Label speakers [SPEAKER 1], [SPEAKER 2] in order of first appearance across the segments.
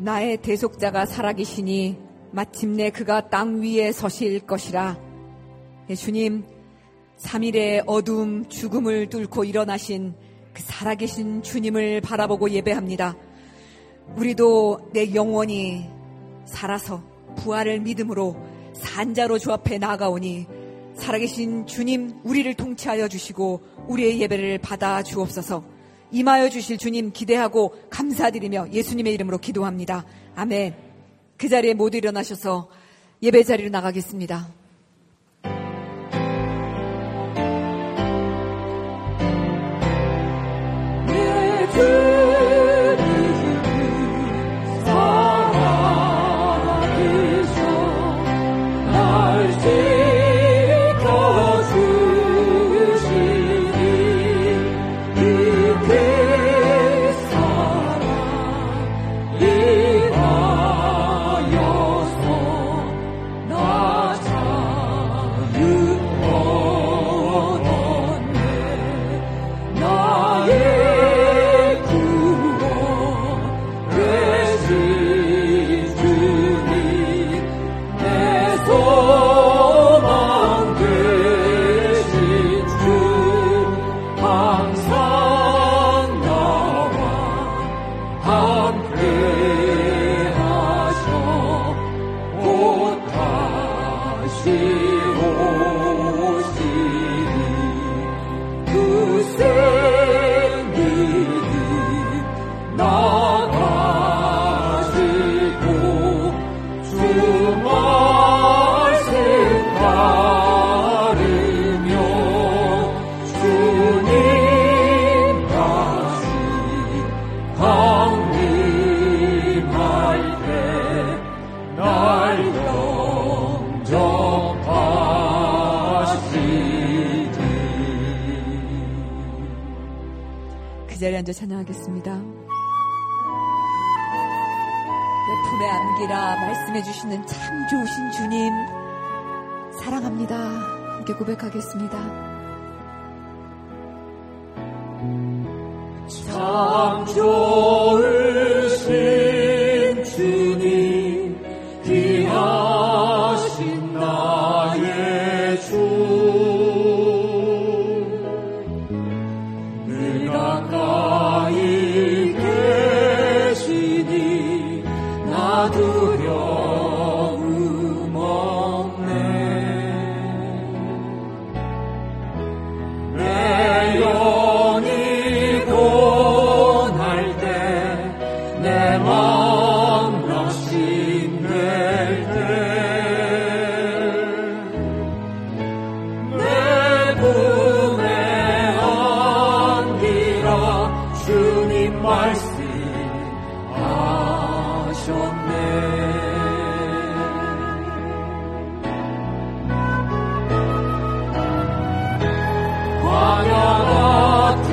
[SPEAKER 1] 나의 대속자가 살아계시니 마침내 그가 땅 위에 서실 것이라. 주님, 3일의 어둠, 죽음을 뚫고 일어나신 그 살아계신 주님을 바라보고 예배합니다. 우리도 내 영원히 살아서 부활을 믿음으로 산자로 주 앞에 나아가오니 살아계신 주님, 우리를 통치하여 주시고 우리의 예배를 받아 주옵소서. 임하여 주실 주님 기대하고 감사드리며 예수님의 이름으로 기도합니다. 아멘. 그 자리에 모두 일어나셔서 예배 자리로 나가겠습니다. 그 자리에 앉아 찬양하겠습니다. 내 품에 안기라 말씀해 주시는 참 좋으신 주님 사랑합니다. 함께 고백하겠습니다.
[SPEAKER 2] 참 좋으신 주님, 귀하신 나의 주, 늘 가까이 계시니 나 두려움 없네. 내 영이 고날 때, 내 마음 낙심될 때, 내 품에 안기라 주님 말씀하셨네. 광야 같은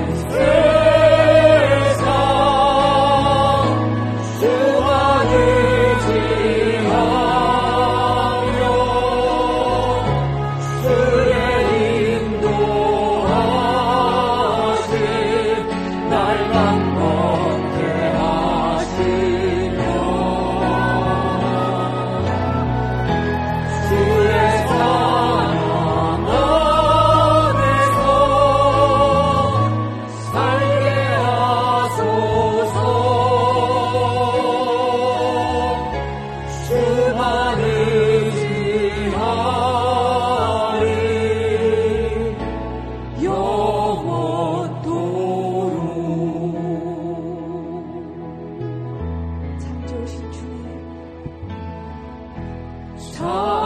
[SPEAKER 2] 세상 주만 의지하며 주의 인도하심 날 강건케 하시며 주의 사랑 안에서 살게 하소서. 주만 의지하리 영원토록.
[SPEAKER 1] 참 좋으신 주님,
[SPEAKER 2] 참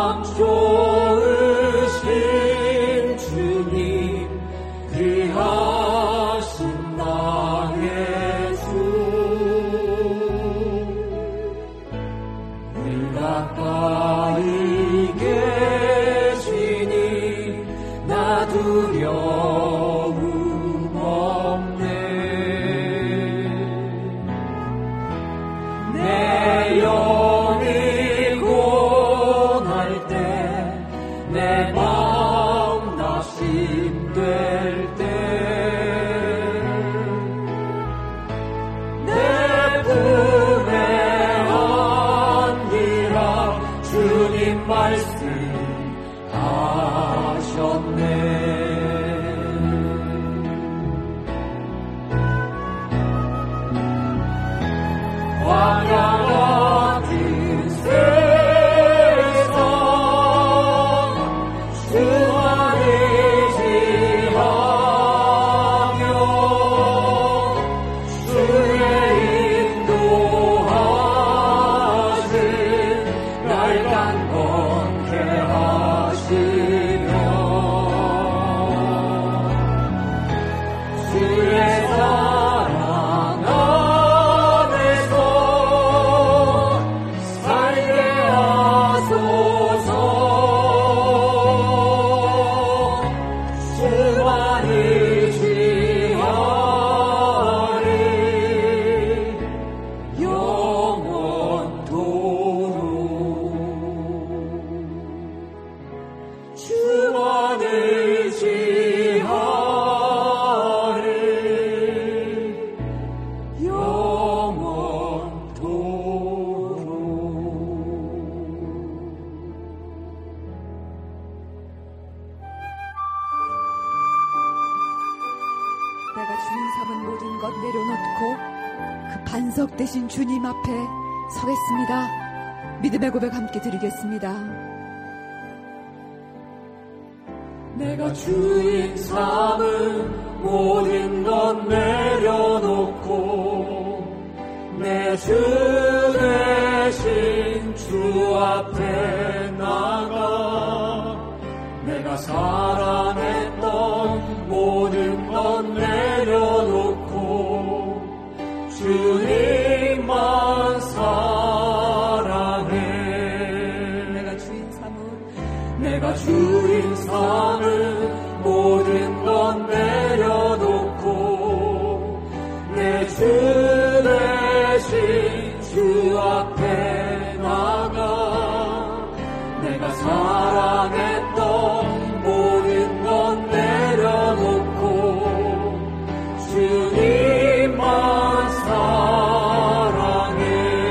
[SPEAKER 2] 좋으신 주님, 귀하신 나의 주, 늘 가까이 계시니 나 두려움 없네. 내 영이 고날 때, 내 마음 낙심될 때, 내 품에
[SPEAKER 1] 되신 주님 앞에 서겠습니다. 믿음의 고백 함께 드리겠습니다.
[SPEAKER 2] 내가 주인 삼은 모든 것 내려놓고 내 주 대신 주 앞에 나가 내가 사랑했던 모든 것 내려놓고 주님만 사랑해. 내가 주인 삼은 모든 것 내려놓고 내 주 대신 주 앞에 나가 내가 사랑했던 모든 것 내려놓고 주님만 사랑해.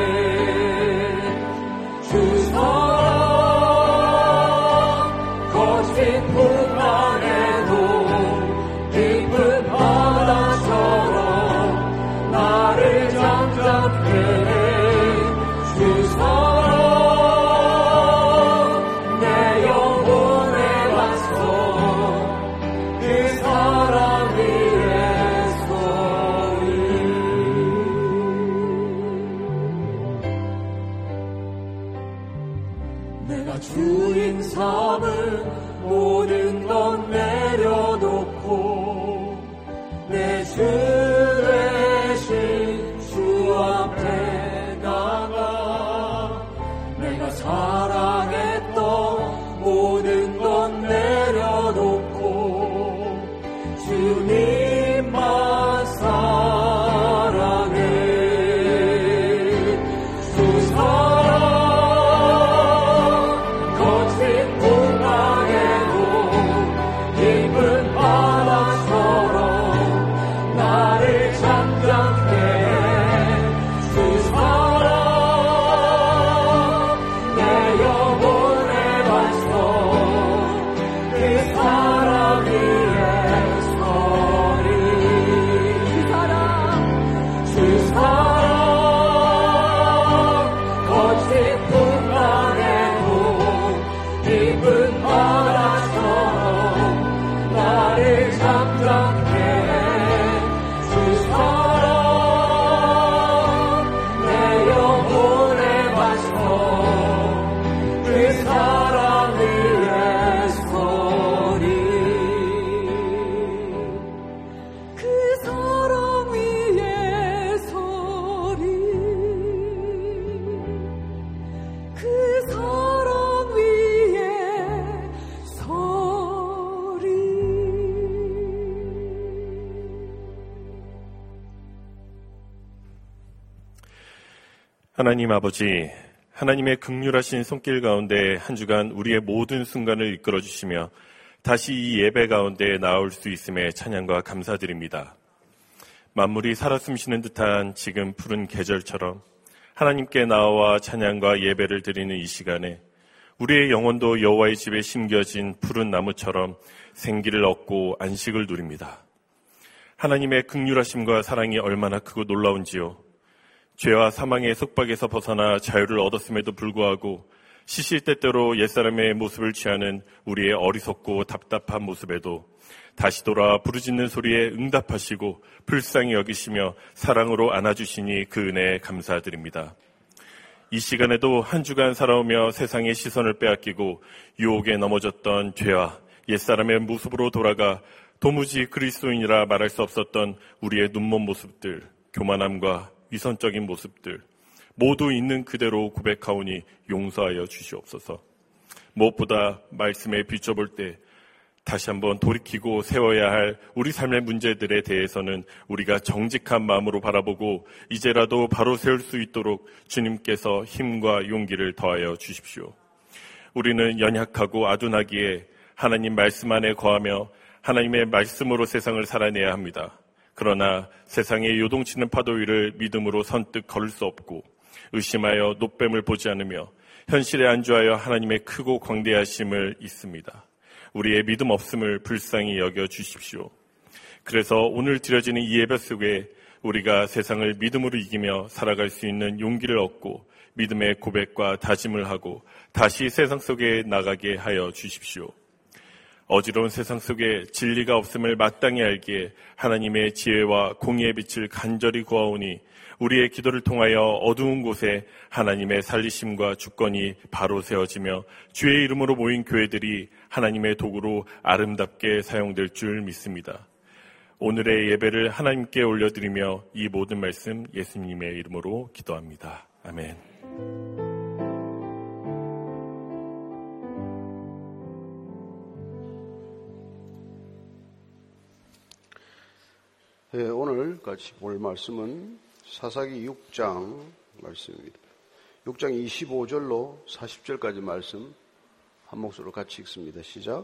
[SPEAKER 2] 주 사랑 거친 풍랑에도 깊은 바다처럼 나를 잠잠케 해. 주 사랑 내 영혼에 왔어. 그 사랑 위에 서리. 내가 주인 삼은 모든 것 내려놓고 내 주 대신 주 앞에 나가 내가 사랑했던 모든 것 내려놓고 주님만 사랑해. 주 사랑 거친 풍랑에도 깊은 바다처럼 나를 잠잠케 해. 주 사랑 내 영혼에 왔어. 그 사랑 위에 서리. 주 사랑 거친 풍랑에도 깊은 바다처럼 나를 잠잠케 해. 주 사랑 내 영혼에 왔어. 그 사랑 위에 서리. 그 사랑 위에 서리. 그 사랑 위에 서리.
[SPEAKER 3] 하나님 아버지, 하나님의 긍휼하신 손길 가운데 한 주간 우리의 모든 순간을 이끌어 주시며 다시 이 예배 가운데 나올 수 있음에 찬양과 감사드립니다. 만물이 살아 숨쉬는 듯한 지금 푸른 계절처럼 하나님께 나와 찬양과 예배를 드리는 이 시간에 우리의 영혼도 여호와의 집에 심겨진 푸른 나무처럼 생기를 얻고 안식을 누립니다. 하나님의 긍휼하심과 사랑이 얼마나 크고 놀라운지요. 죄와 사망의 속박에서 벗어나 자유를 얻었음에도 불구하고 시시때때로 옛사람의 모습을 취하는 우리의 어리석고 답답한 모습에도 다시 돌아 부르짖는 소리에 응답하시고 불쌍히 여기시며 사랑으로 안아주시니 그 은혜에 감사드립니다. 이 시간에도 한 주간 살아오며 세상의 시선을 빼앗기고 유혹에 넘어졌던 죄와 옛사람의 모습으로 돌아가 도무지 그리스도인이라 말할 수 없었던 우리의 눈먼 모습들, 교만함과 위선적인 모습들 모두 있는 그대로 고백하오니 용서하여 주시옵소서. 무엇보다 말씀에 비춰볼 때 다시 한번 돌이키고 세워야 할 우리 삶의 문제들에 대해서는 우리가 정직한 마음으로 바라보고 이제라도 바로 세울 수 있도록 주님께서 힘과 용기를 더하여 주십시오. 우리는 연약하고 아둔하기에 하나님 말씀 안에 거하며 하나님의 말씀으로 세상을 살아내야 합니다. 그러나 세상의 요동치는 파도 위를 믿음으로 선뜻 걸을 수 없고 의심하여 노뱀을 보지 않으며 현실에 안주하여 하나님의 크고 광대하심을 잊습니다. 우리의 믿음 없음을 불쌍히 여겨 주십시오. 그래서 오늘 드려지는 이 예배 속에 우리가 세상을 믿음으로 이기며 살아갈 수 있는 용기를 얻고 믿음의 고백과 다짐을 하고 다시 세상 속에 나가게 하여 주십시오. 어지러운 세상 속에 진리가 없음을 마땅히 알기에 하나님의 지혜와 공의의 빛을 간절히 구하오니 우리의 기도를 통하여 어두운 곳에 하나님의 살리심과 주권이 바로 세워지며 주의 이름으로 모인 교회들이 하나님의 도구로 아름답게 사용될 줄 믿습니다. 오늘의 예배를 하나님께 올려드리며 이 모든 말씀 예수님의 이름으로 기도합니다. 아멘.
[SPEAKER 4] 네, 오늘 같이 볼 말씀은 사사기 6장 말씀입니다. 6장 25절로 40절까지 말씀 한 목소리로 같이 읽습니다. 시작.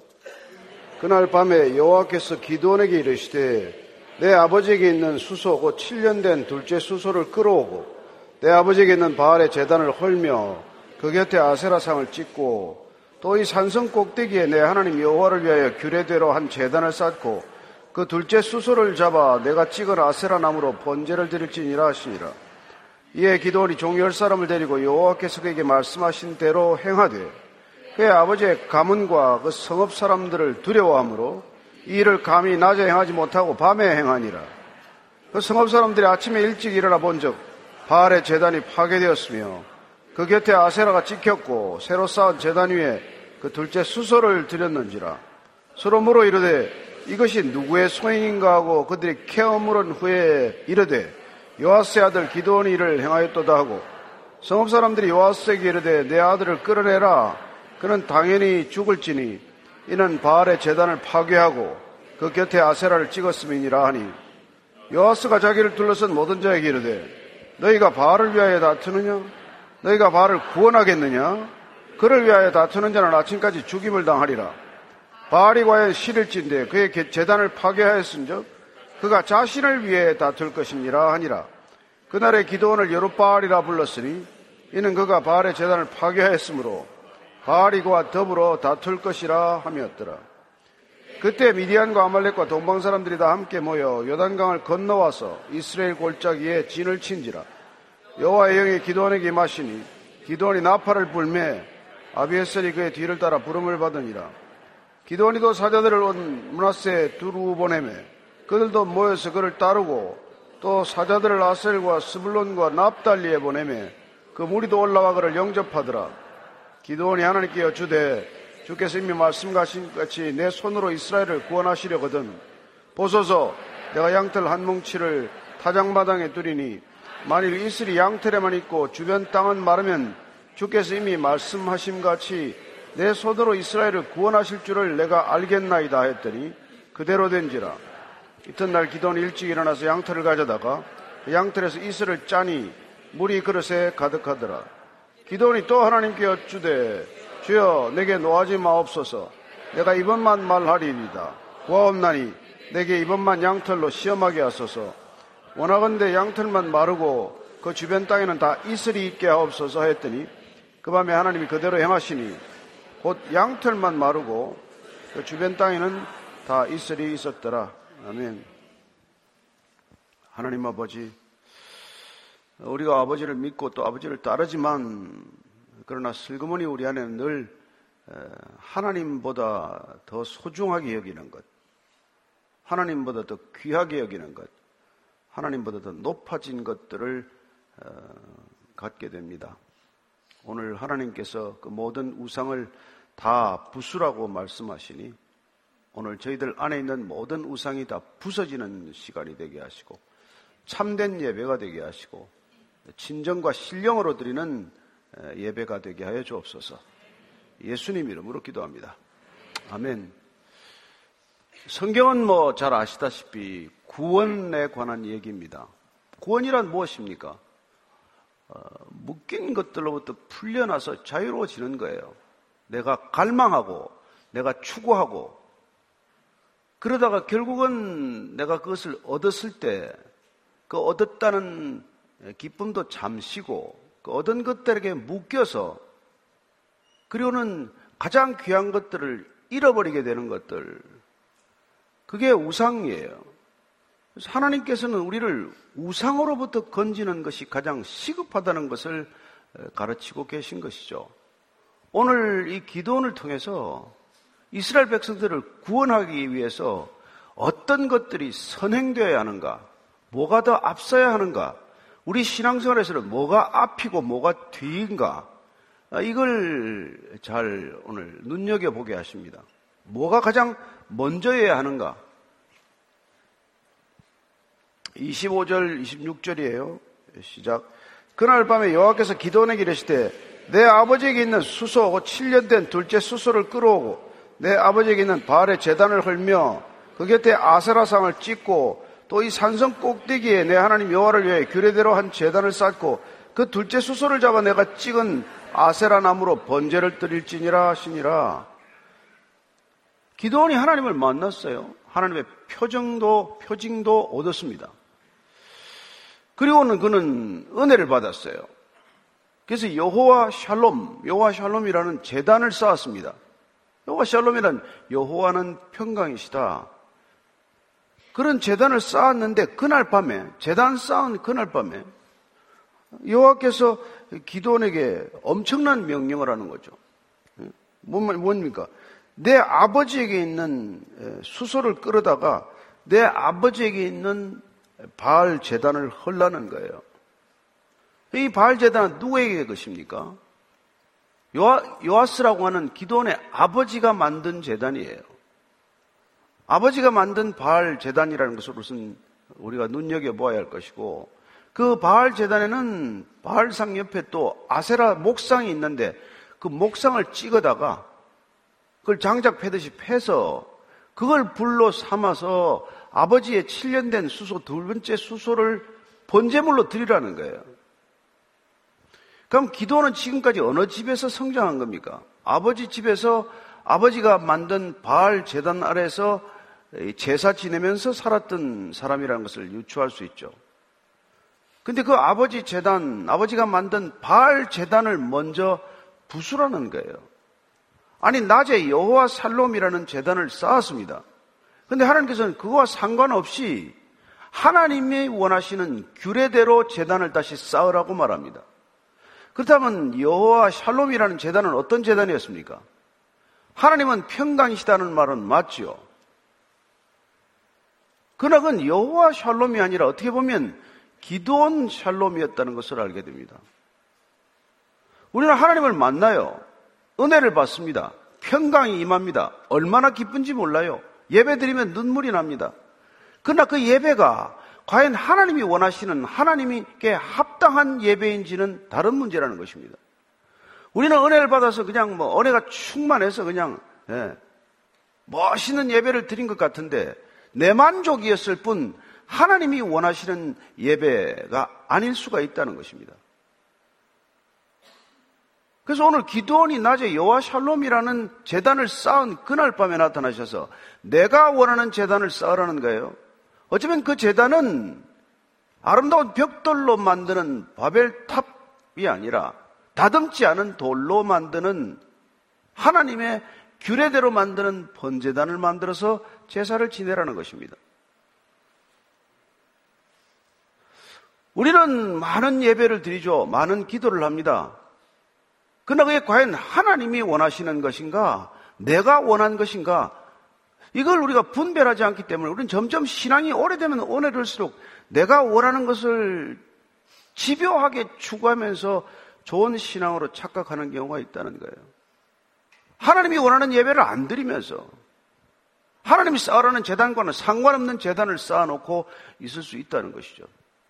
[SPEAKER 4] 그날 밤에 여호와께서 기드온에게 이르시되 내 아버지에게 있는 수소 곧 7년 된 둘째 수소를 끌어오고 내 아버지에게 있는 바알의 제단을 헐며 그 곁에 아세라상을 찍고 또 이 산성 꼭대기에 내 하나님 여호와를 위하여 규례대로 한 제단을 쌓고 그 둘째 수소를 잡아 내가 찍은 아세라 나무로 번제를 드릴지니라 하시니라. 이에 기드온이 종 10사람을 데리고 여호와께서 그에게 말씀하신 대로 행하되 그의 아버지의 가문과 그 성읍 사람들을 두려워하므로 이 일을 감히 낮에 행하지 못하고 밤에 행하니라. 그 성읍 사람들이 아침에 일찍 일어나 본즉 바알의 제단이 파괴되었으며 그 곁에 아세라가 찍혔고 새로 쌓은 제단 위에 그 둘째 수소를 드렸는지라. 서로 물어 이르되 이것이 누구의 소행인가 하고 그들이 캐어 물은 후에 이르되 요아스의 아들 기드온이 이를 행하였도다 하고 성읍 사람들이 요아스에게 이르되 내 아들을 끌어내라. 그는 당연히 죽을지니 이는 바알의 제단을 파괴하고 그 곁에 아세라를 찍었음이니라 하니 요아스가 자기를 둘러싼 모든 자에게 이르되 너희가 바알을 위하여 다투느냐? 너희가 바알을 구원하겠느냐? 그를 위하여 다투는 자는 아침까지 죽임을 당하리라. 바알이 과연 실일진데 그의 제단을 파괴하였은즉 그가 자신을 위해 다툴 것이니라 하니라. 그날에 기드온을 여룻바알이라 불렀으니 이는 그가 바알의 제단을 파괴하였으므로 바알이 그와 더불어 다툴 것이라 함이었더라. 그때 미디안과 아말렉과 동방 사람들이 다 함께 모여 요단강을 건너와서 이스라엘 골짜기에 진을 친지라. 여호와의 영이 기드온에게 임하시니 기드온이 나팔을 불매 아비에셀이 그의 뒤를 따라 부름을 받으니라. 기드온이도 사자들을 온 므낫세 두루 보내매 그들도 모여서 그를 따르고 또 사자들을 아셀과 스불론과 납달리에 보내매 그 무리도 올라와 그를 영접하더라. 기드온이 하나님께 여쭈되 주께서 이미 말씀하신 같이 내 손으로 이스라엘을 구원하시려거든 보소서 내가 양털 한 뭉치를 타작마당에 두리니 만일 이슬이 양털에만 있고 주변 땅은 마르면 주께서 이미 말씀하심같이 내 손으로 이스라엘을 구원하실 줄을 내가 알겠나이다 했더니 그대로 된지라. 이튿날 기드온이 일찍 일어나서 양털을 가져다가 양털에서 이슬을 짜니 물이 그릇에 가득하더라. 기드온이 또 하나님께 여쭈되 주여 내게 노하지 마옵소서. 내가 이번만 말하리이다. 구하옵나니 내게 이번만 양털로 시험하게 하소서. 원하건대 양털만 마르고 그 주변 땅에는 다 이슬이 있게 하옵소서 했더니 그 밤에 하나님이 그대로 행하시니 곧 양털만 마르고 그 주변 땅에는 다 이슬이 있었더라. 아멘. 하나님 아버지, 우리가 아버지를 믿고 또 아버지를 따르지만 그러나 슬그머니 우리 안에는 늘 하나님보다 더 소중하게 여기는 것, 하나님보다 더 귀하게 여기는 것, 하나님보다 더 높아진 것들을 갖게 됩니다. 오늘 하나님께서 그 모든 우상을 다 부수라고 말씀하시니 오늘 저희들 안에 있는 모든 우상이 다 부서지는 시간이 되게 하시고 참된 예배가 되게 하시고 진정과 신령으로 드리는 예배가 되게 하여 주옵소서. 예수님 이름으로 기도합니다. 아멘. 성경은 잘 아시다시피 구원에 관한 얘기입니다. 구원이란 무엇입니까? 묶인 것들로부터 풀려나서 자유로워지는 거예요. 내가 갈망하고 내가 추구하고 그러다가 결국은 내가 그것을 얻었을 때 그 얻었다는 기쁨도 잠시고 그 얻은 것들에게 묶여서 그리고는 가장 귀한 것들을 잃어버리게 되는 것들, 그게 우상이에요. 그래서 하나님께서는 우리를 우상으로부터 건지는 것이 가장 시급하다는 것을 가르치고 계신 것이죠. 오늘 이 기도원을 통해서 이스라엘 백성들을 구원하기 위해서 어떤 것들이 선행되어야 하는가, 뭐가 더 앞서야 하는가, 우리 신앙생활에서는 뭐가 앞이고 뭐가 뒤인가, 이걸 잘 오늘 눈여겨보게 하십니다. 뭐가 가장 먼저여야 하는가? 25절, 26절이에요. 시작. 그날 밤에 여호와께서 기드온에게 이르시되 내 아버지에게 있는 수소 7년 된 둘째 수소를 끌어오고 내 아버지에게 있는 바알의 제단을 헐며 그 곁에 아세라상을 찍고 또 이 산성 꼭대기에 내 하나님 여호와를 위해 규례대로 한 제단을 쌓고 그 둘째 수소를 잡아 내가 찍은 아세라 나무로 번제를 드릴지니라 하시니라. 기드온이 하나님을 만났어요. 하나님의 표징도 얻었습니다. 그리고는 그는 은혜를 받았어요. 그래서 여호와 샬롬이라는 제단을 쌓았습니다. 여호와 샬롬이란 여호와는 평강이시다. 그런 제단을 쌓았는데 제단 쌓은 그날 밤에 여호와께서 기드온에게 엄청난 명령을 하는 거죠. 뭡니까? 내 아버지에게 있는 수소를 끌어다가 내 아버지에게 있는 바알 제단을 헐라는 거예요. 이 바알 제단은 누구에게 것입니까? 요아스라고 하는 기드온의 아버지가 만든 제단이에요. 아버지가 만든 바알 제단이라는 것으로서는 우리가 눈여겨보아야 할 것이고, 그 바알 제단에는 바알상 옆에 또 아세라 목상이 있는데 그 목상을 찍어다가 그걸 장작 패듯이 패서 그걸 불로 삼아서 아버지의 7년 된 수소, 두 번째 수소를 번제물로 드리라는 거예요. 그럼 기드온은 지금까지 어느 집에서 성장한 겁니까? 아버지 집에서 아버지가 만든 바알 제단 아래에서 제사 지내면서 살았던 사람이라는 것을 유추할 수 있죠. 근데 그 아버지가 만든 바알 제단을 먼저 부수라는 거예요. 아니, 낮에 여호와 샬롬이라는 제단을 쌓았습니다. 근데 하나님께서는 그거와 상관없이 하나님이 원하시는 규례대로 제단을 다시 쌓으라고 말합니다. 그렇다면 여호와 샬롬이라는 제단은 어떤 제단이었습니까? 하나님은 평강이시다는 말은 맞죠. 그러나 그건 여호와 샬롬이 아니라 어떻게 보면 기드온 샬롬이었다는 것을 알게 됩니다. 우리는 하나님을 만나요. 은혜를 받습니다. 평강이 임합니다. 얼마나 기쁜지 몰라요. 예배 드리면 눈물이 납니다. 그러나 그 예배가 과연 하나님이 원하시는 하나님께 합당한 예배인지는 다른 문제라는 것입니다. 우리는 은혜를 받아서 그냥 은혜가 충만해서 그냥 멋있는 예배를 드린 것 같은데 내 만족이었을 뿐 하나님이 원하시는 예배가 아닐 수가 있다는 것입니다. 그래서 오늘 기드온이 낮에 여호와 샬롬이라는 제단을 쌓은 그날 밤에 나타나셔서 내가 원하는 제단을 쌓으라는 거예요. 어쩌면 그 제단은 아름다운 벽돌로 만드는 바벨탑이 아니라 다듬지 않은 돌로 만드는 하나님의 규례대로 만드는 번제단을 만들어서 제사를 지내라는 것입니다. 우리는 많은 예배를 드리죠. 많은 기도를 합니다. 그러나 그게 과연 하나님이 원하시는 것인가? 내가 원하는 것인가? 이걸 우리가 분별하지 않기 때문에 우리는 점점 신앙이 오래되면 오래될수록 내가 원하는 것을 집요하게 추구하면서 좋은 신앙으로 착각하는 경우가 있다는 거예요. 하나님이 원하는 예배를 안 드리면서 하나님이 쌓으라는 제단과는 상관없는 제단을 쌓아놓고 있을 수 있다는 것이죠.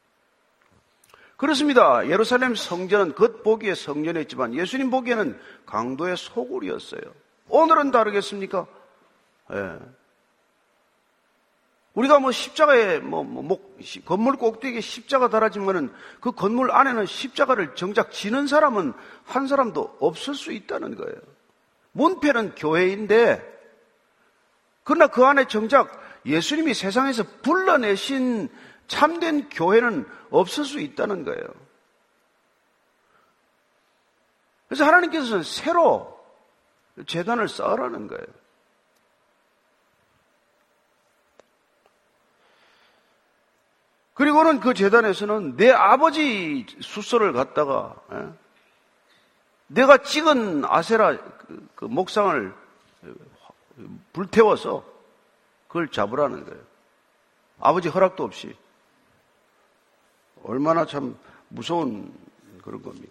[SPEAKER 4] 그렇습니다. 예루살렘 성전은 겉보기에 성전이었지만 예수님 보기에는 강도의 소굴이었어요. 오늘은 다르겠습니까? 예. 우리가 십자가에 건물 꼭대기에 십자가 달아지면은 그 건물 안에는 십자가를 정작 지는 사람은 한 사람도 없을 수 있다는 거예요. 문패는 교회인데, 그러나 그 안에 정작 예수님이 세상에서 불러내신 참된 교회는 없을 수 있다는 거예요. 그래서 하나님께서는 새로 제단을 쌓으라는 거예요. 그리고는 그 제단에서는 내 아버지 수소를 갖다가 내가 찍은 아세라 그 목상을 불태워서 그걸 잡으라는 거예요. 아버지 허락도 없이. 얼마나 참 무서운 그런 겁니까?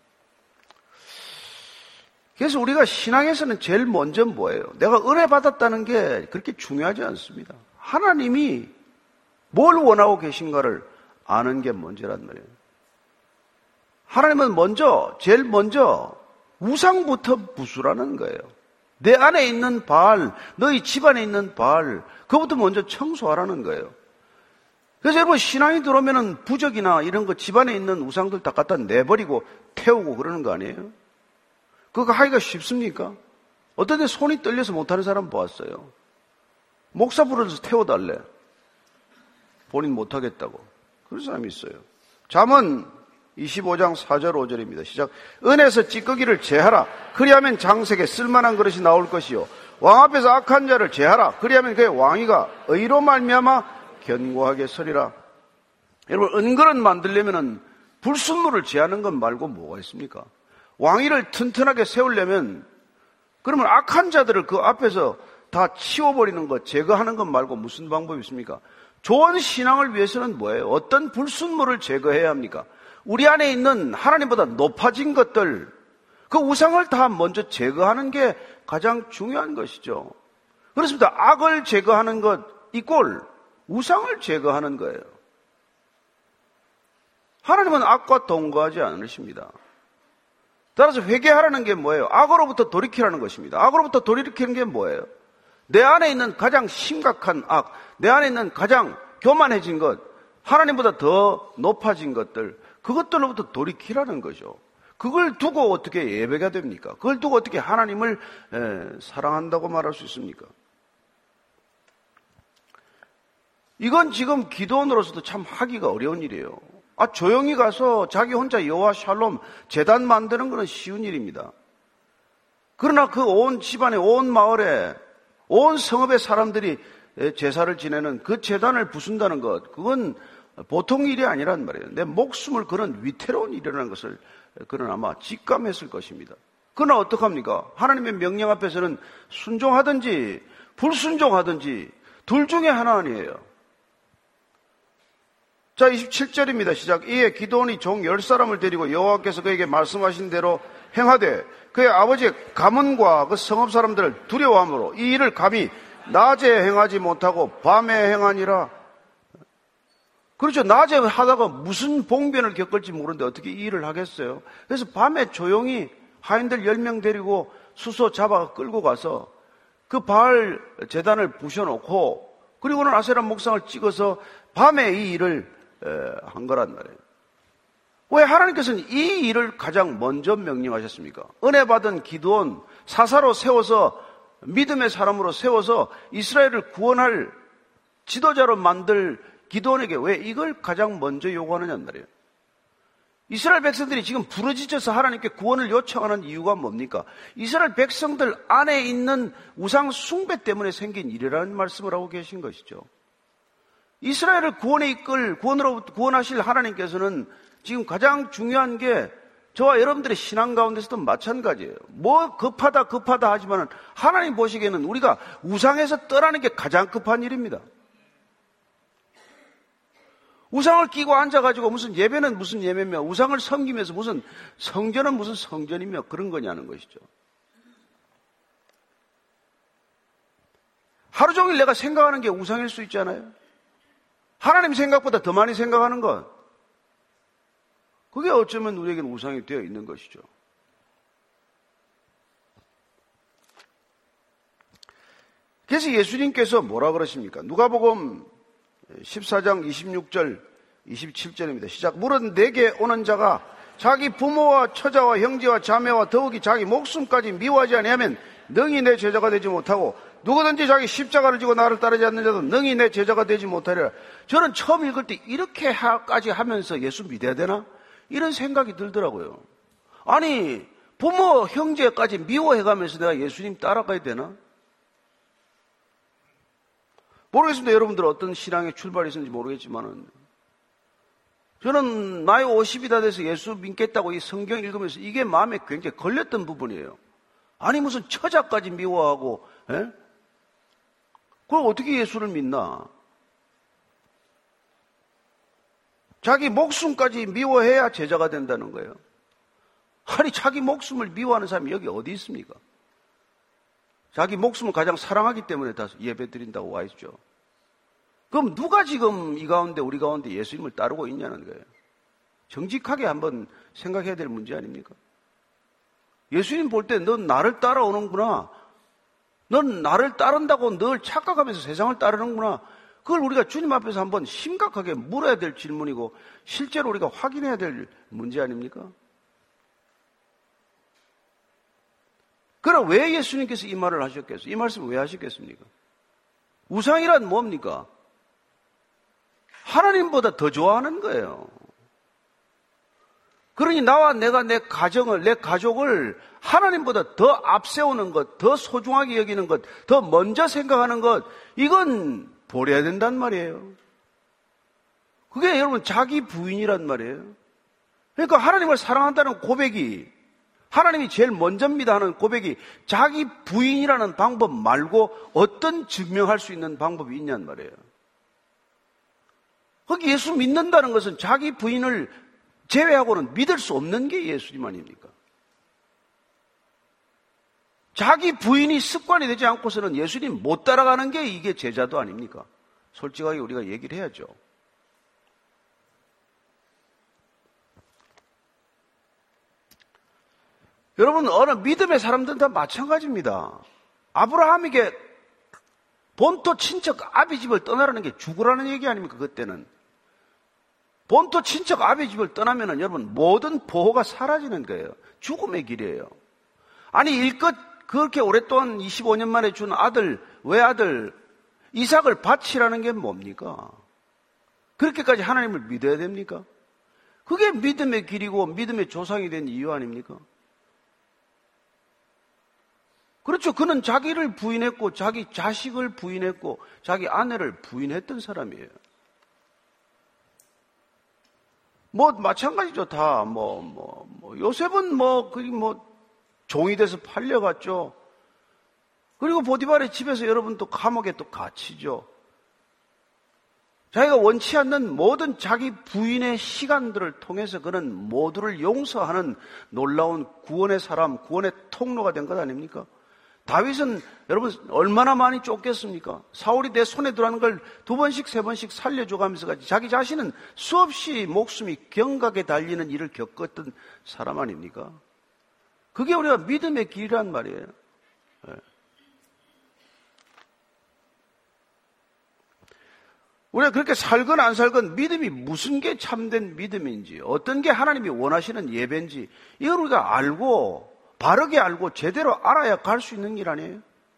[SPEAKER 4] 그래서 우리가 신앙에서는 제일 먼저 뭐예요? 내가 은혜 받았다는 게 그렇게 중요하지 않습니다. 하나님이 뭘 원하고 계신가를 아는 게 먼저란 말이에요. 하나님은 제일 먼저 우상부터 부수라는 거예요. 내 안에 있는 바알, 너희 집안에 있는 바알, 그것부터 먼저 청소하라는 거예요. 그래서 여러분 신앙이 들어오면은 부적이나 이런 거 집안에 있는 우상들 다 갖다 내버리고 태우고 그러는 거 아니에요? 그거 하기가 쉽습니까? 어떤 데 손이 떨려서 못하는 사람 보았어요. 목사 부르면서 태워달래. 본인 못하겠다고. 그런 사람이 있어요. 잠언 25장 4절 5절입니다. 시작. 은에서 찌꺼기를 제하라. 그리하면 장색에 쓸만한 그릇이 나올 것이요. 왕 앞에서 악한 자를 제하라. 그리하면 그의 왕위가 의로 말미암아 견고하게 서리라. 여러분 은그릇 만들려면은 불순물을 제하는 것 말고 뭐가 있습니까? 왕위를 튼튼하게 세우려면 그러면 악한 자들을 그 앞에서 다 치워버리는 것, 제거하는 것 말고 무슨 방법이 있습니까? 좋은 신앙을 위해서는 뭐예요? 어떤 불순물을 제거해야 합니까? 우리 안에 있는 하나님보다 높아진 것들, 그 우상을 다 먼저 제거하는 게 가장 중요한 것이죠. 그렇습니다. 악을 제거하는 것 이꼴 우상을 제거하는 거예요. 하나님은 악과 동거하지 않으십니다. 따라서 회개하라는 게 뭐예요? 악으로부터 돌이키라는 것입니다. 악으로부터 돌이키는 게 뭐예요? 내 안에 있는 가장 심각한 악, 내 안에 있는 가장 교만해진 것, 하나님보다 더 높아진 것들, 그것들로부터 돌이키라는 거죠. 그걸 두고 어떻게 예배가 됩니까? 그걸 두고 어떻게 하나님을 사랑한다고 말할 수 있습니까? 이건 지금 기도원으로서도 참 하기가 어려운 일이에요. 조용히 가서 자기 혼자 여호와 샬롬 제단 만드는 건 쉬운 일입니다. 그러나 그 온 집안에, 온 마을에, 온 성읍의 사람들이 제사를 지내는 그 제단을 부순다는 것, 그건 보통 일이 아니란 말이에요. 내 목숨을 그런 위태로운 일이라는 것을 그는 아마 직감했을 것입니다. 그러나 어떡합니까? 하나님의 명령 앞에서는 순종하든지 불순종하든지 둘 중에 하나 아니에요. 자, 27절입니다. 시작. 이에 기드온이 종 10사람을 데리고 여호와께서 그에게 말씀하신 대로 행하되 그의 아버지의 가문과 그 성읍 사람들을 두려워함으로 이 일을 감히 낮에 행하지 못하고 밤에 행하니라. 그렇죠. 낮에 하다가 무슨 봉변을 겪을지 모르는데 어떻게 이 일을 하겠어요? 그래서 밤에 조용히 하인들 10명 데리고 수소 잡아 끌고 가서 그 바알 제단을 부셔놓고 그리고는 아세라 목상을 찍어서 밤에 이 일을 한 거란 말이에요. 왜 하나님께서는 이 일을 가장 먼저 명령하셨습니까? 은혜 받은 기드온 사사로 세워서 믿음의 사람으로 세워서 이스라엘을 구원할 지도자로 만들 기드온에게 왜 이걸 가장 먼저 요구하느냐는 말이에요. 이스라엘 백성들이 지금 부르짖어서 하나님께 구원을 요청하는 이유가 뭡니까? 이스라엘 백성들 안에 있는 우상 숭배 때문에 생긴 일이라는 말씀을 하고 계신 것이죠. 이스라엘을 구원으로 구원하실 하나님께서는 지금 가장 중요한 게 저와 여러분들의 신앙 가운데서도 마찬가지예요. 뭐 급하다 하지만 하나님 보시기에는 우리가 우상에서 떠나는 게 가장 급한 일입니다. 우상을 끼고 앉아가지고 무슨 예배는 무슨 예배며 우상을 섬기면서 무슨 성전은 무슨 성전이며 그런 거냐는 것이죠. 하루 종일 내가 생각하는 게 우상일 수 있잖아요. 하나님 생각보다 더 많이 생각하는 것. 그게 어쩌면 우리에게는 우상이 되어 있는 것이죠. 그래서 예수님께서 뭐라 그러십니까? 누가복음 14장 26절 27절입니다. 시작. 무릇 내게 오는 자가 자기 부모와 처자와 형제와 자매와 더욱이 자기 목숨까지 미워하지 아니하면 능히 내 제자가 되지 못하고 누구든지 자기 십자가를 지고 나를 따르지 않는 자도 능히 내 제자가 되지 못하리라. 저는 처음 읽을 때 이렇게까지 하면서 예수 믿어야 되나? 이런 생각이 들더라고요. 아니 부모 형제까지 미워해가면서 내가 예수님 따라가야 되나? 모르겠습니다. 여러분들 어떤 신앙의 출발이 있었는지 모르겠지만은 저는 나이 50이 다 돼서 예수 믿겠다고 이 성경 읽으면서 이게 마음에 굉장히 걸렸던 부분이에요. 아니 무슨 처자까지 미워하고, 에? 그럼 어떻게 예수를 믿나? 자기 목숨까지 미워해야 제자가 된다는 거예요. 아니 자기 목숨을 미워하는 사람이 여기 어디 있습니까? 자기 목숨을 가장 사랑하기 때문에 다 예배 드린다고 와 있죠. 그럼 누가 지금 이 가운데 우리 가운데 예수님을 따르고 있냐는 거예요. 정직하게 한번 생각해야 될 문제 아닙니까? 예수님 볼 때 넌 나를 따라오는구나. 넌 나를 따른다고 늘 착각하면서 세상을 따르는구나. 그걸 우리가 주님 앞에서 한번 심각하게 물어야 될 질문이고 실제로 우리가 확인해야 될 문제 아닙니까? 그럼 왜 예수님께서 이 말을 하셨겠어요? 이 말씀을 왜 하셨겠습니까? 우상이란 뭡니까? 하나님보다 더 좋아하는 거예요. 그러니 나와 내가 내 가정을, 내 가족을 하나님보다 더 앞세우는 것, 더 소중하게 여기는 것, 더 먼저 생각하는 것, 이건 버려야 된단 말이에요. 그게 여러분 자기 부인이란 말이에요. 그러니까 하나님을 사랑한다는 고백이, 하나님이 제일 먼저입니다 하는 고백이 자기 부인이라는 방법 말고 어떤 증명할 수 있는 방법이 있냔 말이에요. 거기 예수 믿는다는 것은 자기 부인을 제외하고는 믿을 수 없는 게 예수님 아닙니까? 자기 부인이 습관이 되지 않고서는 예수님 못 따라가는 게 이게 제자도 아닙니까? 솔직하게 우리가 얘기를 해야죠. 여러분, 어느 믿음의 사람들은 다 마찬가지입니다. 아브라함에게 본토 친척 아비 집을 떠나라는 게 죽으라는 얘기 아닙니까? 그때는. 본토 친척 아비 집을 떠나면은 여러분 모든 보호가 사라지는 거예요. 죽음의 길이에요. 아니 일껏 그렇게 오랫동안 25년 만에 준 아들, 외아들 이삭을 바치라는 게 뭡니까? 그렇게까지 하나님을 믿어야 됩니까? 그게 믿음의 길이고 믿음의 조상이 된 이유 아닙니까? 그렇죠. 그는 자기를 부인했고 자기 자식을 부인했고 자기 아내를 부인했던 사람이에요. 뭐 마찬가지죠. 다 요셉은 종이 돼서 팔려갔죠. 그리고 보디발의 집에서 여러분 또 감옥에 또 갇히죠. 자기가 원치 않는 모든 자기 부인의 시간들을 통해서 그는 모두를 용서하는 놀라운 구원의 사람, 구원의 통로가 된 것 아닙니까? 다윗은 여러분 얼마나 많이 쫓겼습니까? 사울이 내 손에 들어가는 걸 2번씩 3번씩 살려줘가면서 자기 자신은 수없이 목숨이 경각에 달리는 일을 겪었던 사람 아닙니까? 그게 우리가 믿음의 길이란 말이에요. 네. 우리가 그렇게 살건 안 살건 믿음이 무슨 게 참된 믿음인지, 어떤 게 하나님이 원하시는 예배인지 이걸 우리가 알고 바르게 알고 제대로 알아야 갈 수 있는 길 아니에요?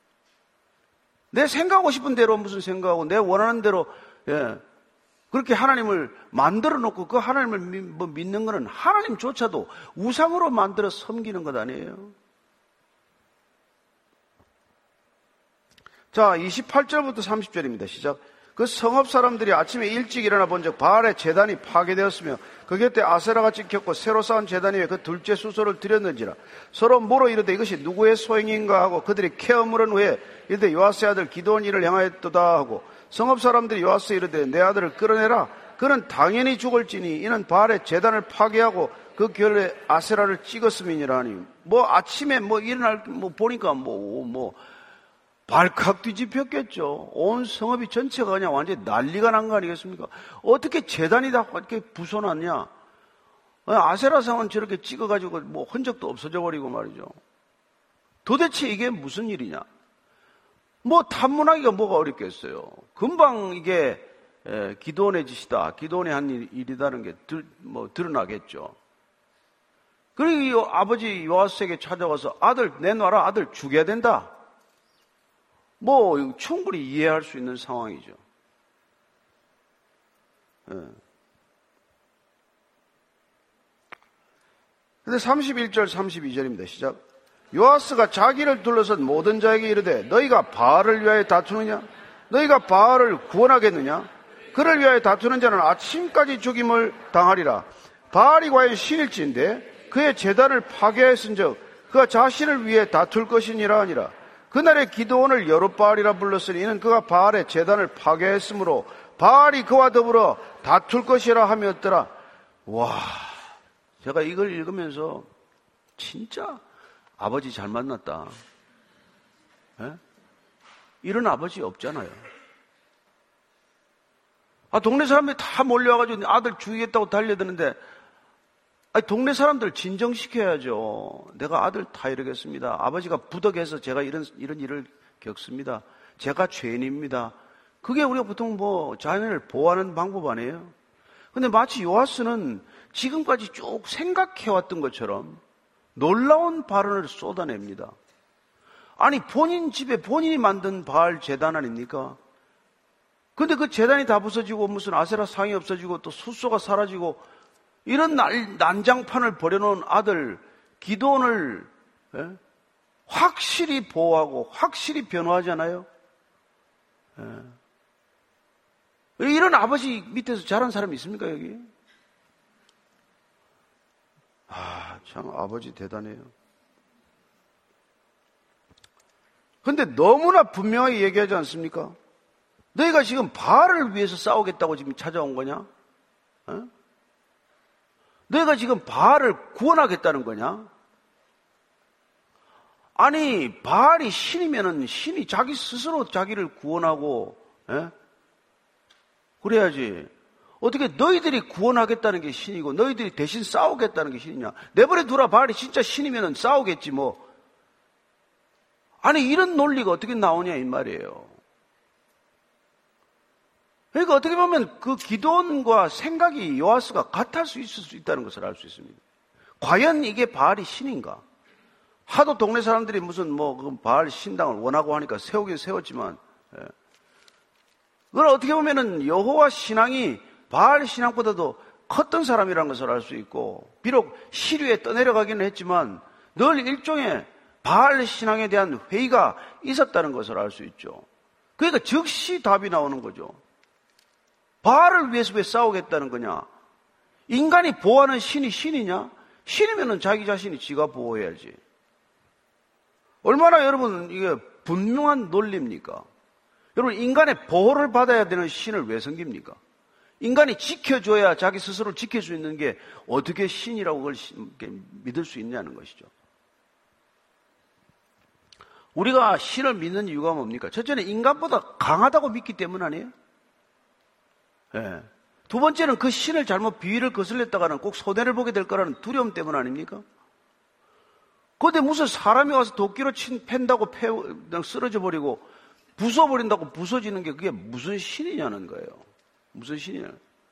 [SPEAKER 4] 내 생각하고 싶은 대로 무슨 생각하고 내 원하는 대로 그렇게 하나님을 만들어 놓고 그 하나님을 믿는 것은 하나님조차도 우상으로 만들어 섬기는 것 아니에요? 자, 28절부터 30절입니다. 시작. 그 성읍 사람들이 아침에 일찍 일어나 본즉 바알의 제단이 파괴되었으며 그 곁에 아세라가 찍혔고 새로 쌓은 제단 위에 그 둘째 수소를 드렸는지라 서로 물어 이르되 이것이 누구의 소행인가 하고 그들이 캐어 물은 후에 이르되 요아스의 아들 기드온이 이를 향하였도다 하고 성읍 사람들이 요아스에 이르되 내 아들을 끌어내라 그는 당연히 죽을지니 이는 바알의 제단을 파괴하고 그 결에 아세라를 찍었음이니라 하니 아침에 일어날 보니까 발칵 뒤집혔겠죠. 온 성읍이 전체가 그냥 완전히 난리가 난 거 아니겠습니까? 어떻게 재단이 다 이렇게 부숴놨냐? 아세라상은 저렇게 찍어가지고 흔적도 없어져 버리고 말이죠. 도대체 이게 무슨 일이냐? 탐문하기가 뭐가 어렵겠어요. 금방 이게 기드온의 짓이다. 기드온이 한 일이다는 게 드러나겠죠. 그리고 아버지 요아스에게 찾아와서 아들 내놔라. 아들 죽여야 된다. 충분히 이해할 수 있는 상황이죠. 근데 31절, 32절입니다. 시작. 요아스가 자기를 둘러선 모든 자에게 이르되 너희가 바알을 위하여 다투느냐? 너희가 바알을 구원하겠느냐? 그를 위하여 다투는 자는 아침까지 죽임을 당하리라. 바알이 과연 신일지인데 그의 제단을 파괴했은즉 그가 자신을 위해 다툴 것이니라 하니라. 그날의 기드온을 여룻바알이라 불렀으니 이는 그가 바알의 제단을 파괴했으므로 바알이 그와 더불어 다툴 것이라 하였더라. 와, 제가 이걸 읽으면서 진짜 아버지 잘 만났다. 에? 이런 아버지 없잖아요. 동네 사람들이 다 몰려와가지고 아들 죽이겠다고 달려드는데, 동네 사람들 진정시켜야죠. 내가 아들 다 이러겠습니다. 아버지가 부덕해서 제가 이런 일을 겪습니다. 제가 죄인입니다. 그게 우리가 보통 자녀를 보호하는 방법 아니에요? 근데 마치 요아스는 지금까지 쭉 생각해왔던 것처럼 놀라운 발언을 쏟아냅니다. 아니, 본인 집에 본인이 만든 바알 제단 아닙니까? 근데 그 제단이 다 부서지고 무슨 아세라 상이 없어지고 또 숫소가 사라지고 이런 난장판을 벌여놓은 아들 기드온을 확실히 보호하고 확실히 변호하잖아요. 이런 아버지 밑에서 자란 사람이 있습니까, 여기? 참 아버지 대단해요. 근데 너무나 분명하게 얘기하지 않습니까? 너희가 지금 바알을 위해서 싸우겠다고 지금 찾아온 거냐? 너희가 지금 바알을 구원하겠다는 거냐? 아니, 바알이 신이면은 신이 자기 스스로 자기를 구원하고, 그래야지. 어떻게 너희들이 구원하겠다는 게 신이고 너희들이 대신 싸우겠다는 게 신이냐? 내버려 두라. 바알이 진짜 신이면은 싸우겠지 뭐. 아니, 이런 논리가 어떻게 나오냐 이 말이에요. 그러니까 어떻게 보면 그 기드온과 생각이 요아스가 같을 수 있을 수 있다는 것을 알 수 있습니다. 과연 이게 바알이 신인가? 하도 동네 사람들이 무슨 그 바알 신당을 원하고 하니까 세우긴 세웠지만, 그걸 어떻게 보면은 여호와 신앙이 바알 신앙보다도 컸던 사람이라는 것을 알 수 있고, 비록 시류에 떠내려가기는 했지만 늘 일종의 바알 신앙에 대한 회의가 있었다는 것을 알 수 있죠. 그러니까 즉시 답이 나오는 거죠. 바알을 위해서 왜 싸우겠다는 거냐? 인간이 보호하는 신이 신이냐? 신이면은 자기 자신이 지가 보호해야지. 얼마나 여러분 이게 분명한 논리입니까? 여러분, 인간의 보호를 받아야 되는 신을 왜 섬깁니까? 인간이 지켜줘야 자기 스스로를 지킬 수 있는 게 어떻게 신이라고 그걸 믿을 수 있냐는 것이죠. 우리가 신을 믿는 이유가 뭡니까? 첫째는 인간보다 강하다고 믿기 때문 아니에요? 두 번째는 그 신을 잘못 비위를 거슬렸다가는 꼭 손해를 보게 될 거라는 두려움 때문 아닙니까? 그런데 무슨 사람이 와서 도끼로 팬다고 쓰러져 버리고 부숴버린다고 부서지는 게 그게 무슨 신이냐는 거예요. 무슨 신이냐.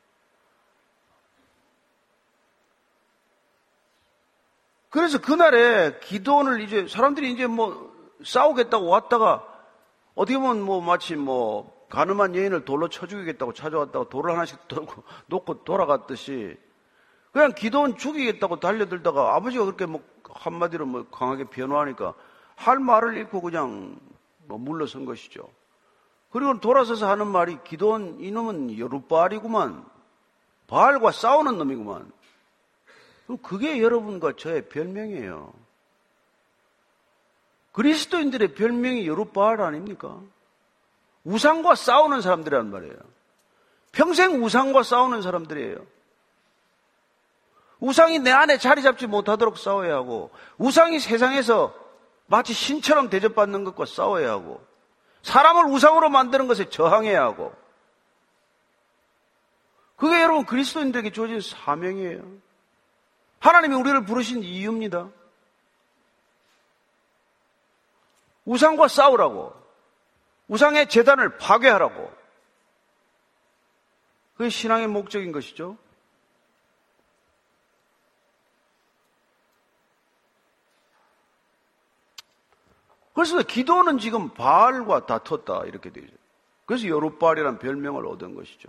[SPEAKER 4] 그래서 그날에 기드온을 이제 사람들이 이제 싸우겠다고 왔다가 어떻게 보면 마치 가늠한 여인을 돌로 쳐 죽이겠다고 찾아왔다가 돌을 하나씩 놓고 돌아갔듯이 그냥 기드온 죽이겠다고 달려들다가 아버지가 그렇게 한마디로 강하게 변호하니까 할 말을 잃고 그냥 물러선 것이죠. 그리고 돌아서서 하는 말이 기드온 이놈은 여룻바알이구만. 바알과 싸우는 놈이구만. 그게 여러분과 저의 별명이에요. 그리스도인들의 별명이 여룻바알 아닙니까? 우상과 싸우는 사람들이란 말이에요. 평생 우상과 싸우는 사람들이에요. 우상이 내 안에 자리 잡지 못하도록 싸워야 하고, 우상이 세상에서 마치 신처럼 대접받는 것과 싸워야 하고, 사람을 우상으로 만드는 것에 저항해야 하고, 그게 여러분 그리스도인들에게 주어진 사명이에요. 하나님이 우리를 부르신 이유입니다. 우상과 싸우라고, 우상의 제단을 파괴하라고. 그게 신앙의 목적인 것이죠. 그래서 기드온은 지금 바알과 다퉜다 이렇게 되죠. 그래서 여룻바알이라는 별명을 얻은 것이죠.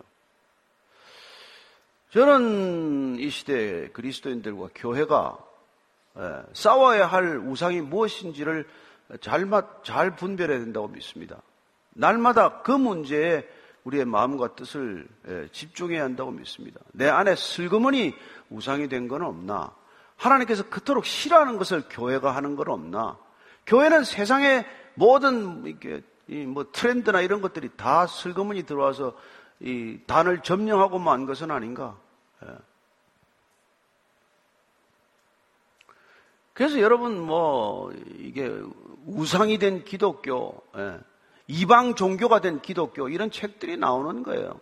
[SPEAKER 4] 저는 이 시대 그리스도인들과 교회가 싸워야 할 우상이 무엇인지를 잘 분별해야 된다고 믿습니다. 날마다 그 문제에 우리의 마음과 뜻을 집중해야 한다고 믿습니다. 내 안에 슬그머니 우상이 된 건 없나? 하나님께서 그토록 싫어하는 것을 교회가 하는 건 없나? 교회는 세상의 모든 뭐 트렌드나 이런 것들이 다 슬그머니 들어와서 이 단을 점령하고 만 것은 아닌가? 그래서 여러분 뭐 이게 우상이 된 기독교, 이방 종교가 된 기독교 이런 책들이 나오는 거예요.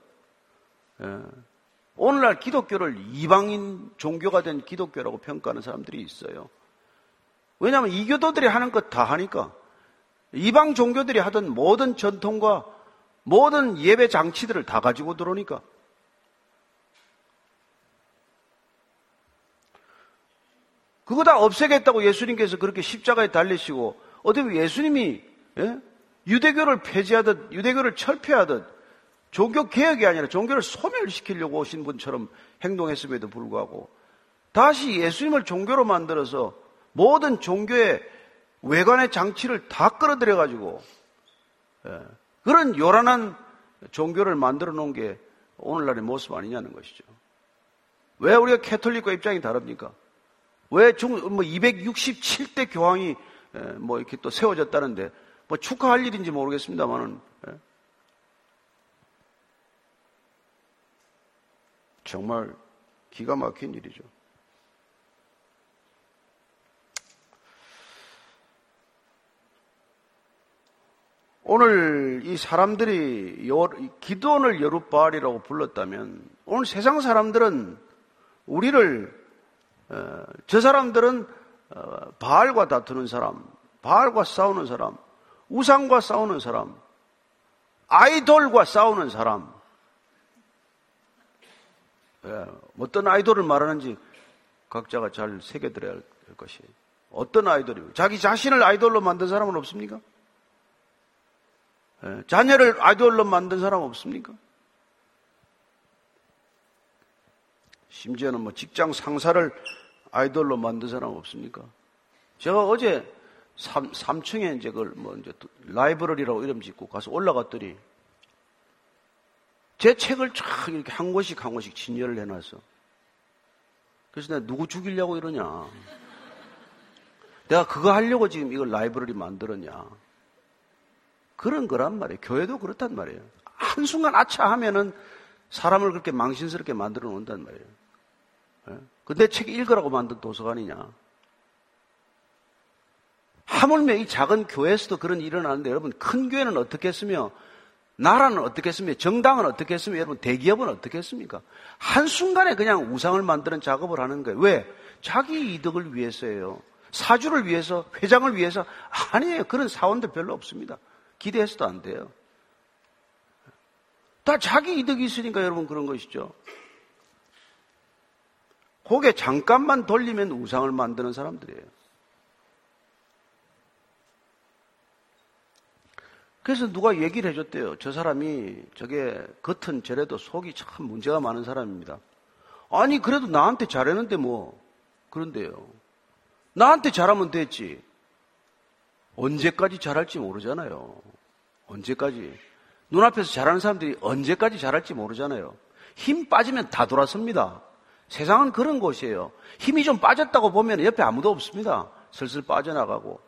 [SPEAKER 4] 오늘날 기독교를 이방인 종교가 된 기독교라고 평가하는 사람들이 있어요. 왜냐하면 이교도들이 하는 것 다 하니까. 이방 종교들이 하던 모든 전통과 모든 예배 장치들을 다 가지고 들어오니까. 그거 다 없애겠다고 예수님께서 그렇게 십자가에 달리시고 어떻게 예수님이 유대교를 폐지하듯 유대교를 철폐하듯 종교 개혁이 아니라 종교를 소멸시키려고 오신 분처럼 행동했음에도 불구하고 다시 예수님을 종교로 만들어서 모든 종교의 외관의 장치를 다 끌어들여가지고 그런 요란한 종교를 만들어 놓은 게 오늘날의 모습 아니냐는 것이죠. 왜 우리가 캐톨릭과 입장이 다릅니까? 왜 267대 교황이 뭐 이렇게 또 세워졌다는데 뭐 축하할 일인지 모르겠습니다만은 정말 기가 막힌 일이죠. 오늘 이 사람들이 기드온을 여룻바알이라고 불렀다면 오늘 세상 사람들은 우리를 저 사람들은 바알과 다투는 사람, 바알과 싸우는 사람, 우상과 싸우는 사람, 아이돌과 싸우는 사람. 어떤 아이돌을 말하는지 각자가 잘 새겨들어야 할 것이에요. 어떤 아이돌이요? 자기 자신을 아이돌로 만든 사람은 없습니까? 자녀를 아이돌로 만든 사람 없습니까? 심지어는 뭐 직장 상사를 아이돌로 만든 사람 없습니까? 제가 어제 3층에 이제 그걸 뭐 이제 라이브러리라고 이름 짓고 가서 올라갔더니 제 책을 쫙 이렇게 한 권씩 한 권씩 진열을 해놨어. 그래서 내가 누구 죽이려고 이러냐? 내가 그거 하려고 지금 이걸 라이브러리 만들었냐? 그런 거란 말이에요. 교회도 그렇단 말이에요. 한순간 아차 하면은 사람을 그렇게 망신스럽게 만들어 놓는단 말이에요. 근데 책 읽으라고 만든 도서관이냐? 하물며 이 작은 교회에서도 그런 일이 일어나는데 여러분 큰 교회는 어떻게 했으며 나라는 어떻게 했으며 정당은 어떻게 했으며 여러분 대기업은 어떻게 했습니까? 한순간에 그냥 우상을 만드는 작업을 하는 거예요. 왜? 자기 이득을 위해서예요. 사주를 위해서, 회장을 위해서 아니에요. 그런 사원들 별로 없습니다. 기대해서도 안 돼요. 다 자기 이득이 있으니까 여러분 그런 것이죠. 고개 잠깐만 돌리면 우상을 만드는 사람들이에요. 그래서 누가 얘기를 해줬대요. 저 사람이 저게 겉은 저래도 속이 참 문제가 많은 사람입니다. 아니 그래도 나한테 잘했는데 뭐 그런데요. 나한테 잘하면 됐지. 언제까지 잘할지 모르잖아요. 언제까지. 눈앞에서 잘하는 사람들이 언제까지 잘할지 모르잖아요. 힘 빠지면 다 돌아섭니다. 세상은 그런 곳이에요. 힘이 좀 빠졌다고 보면 옆에 아무도 없습니다. 슬슬 빠져나가고.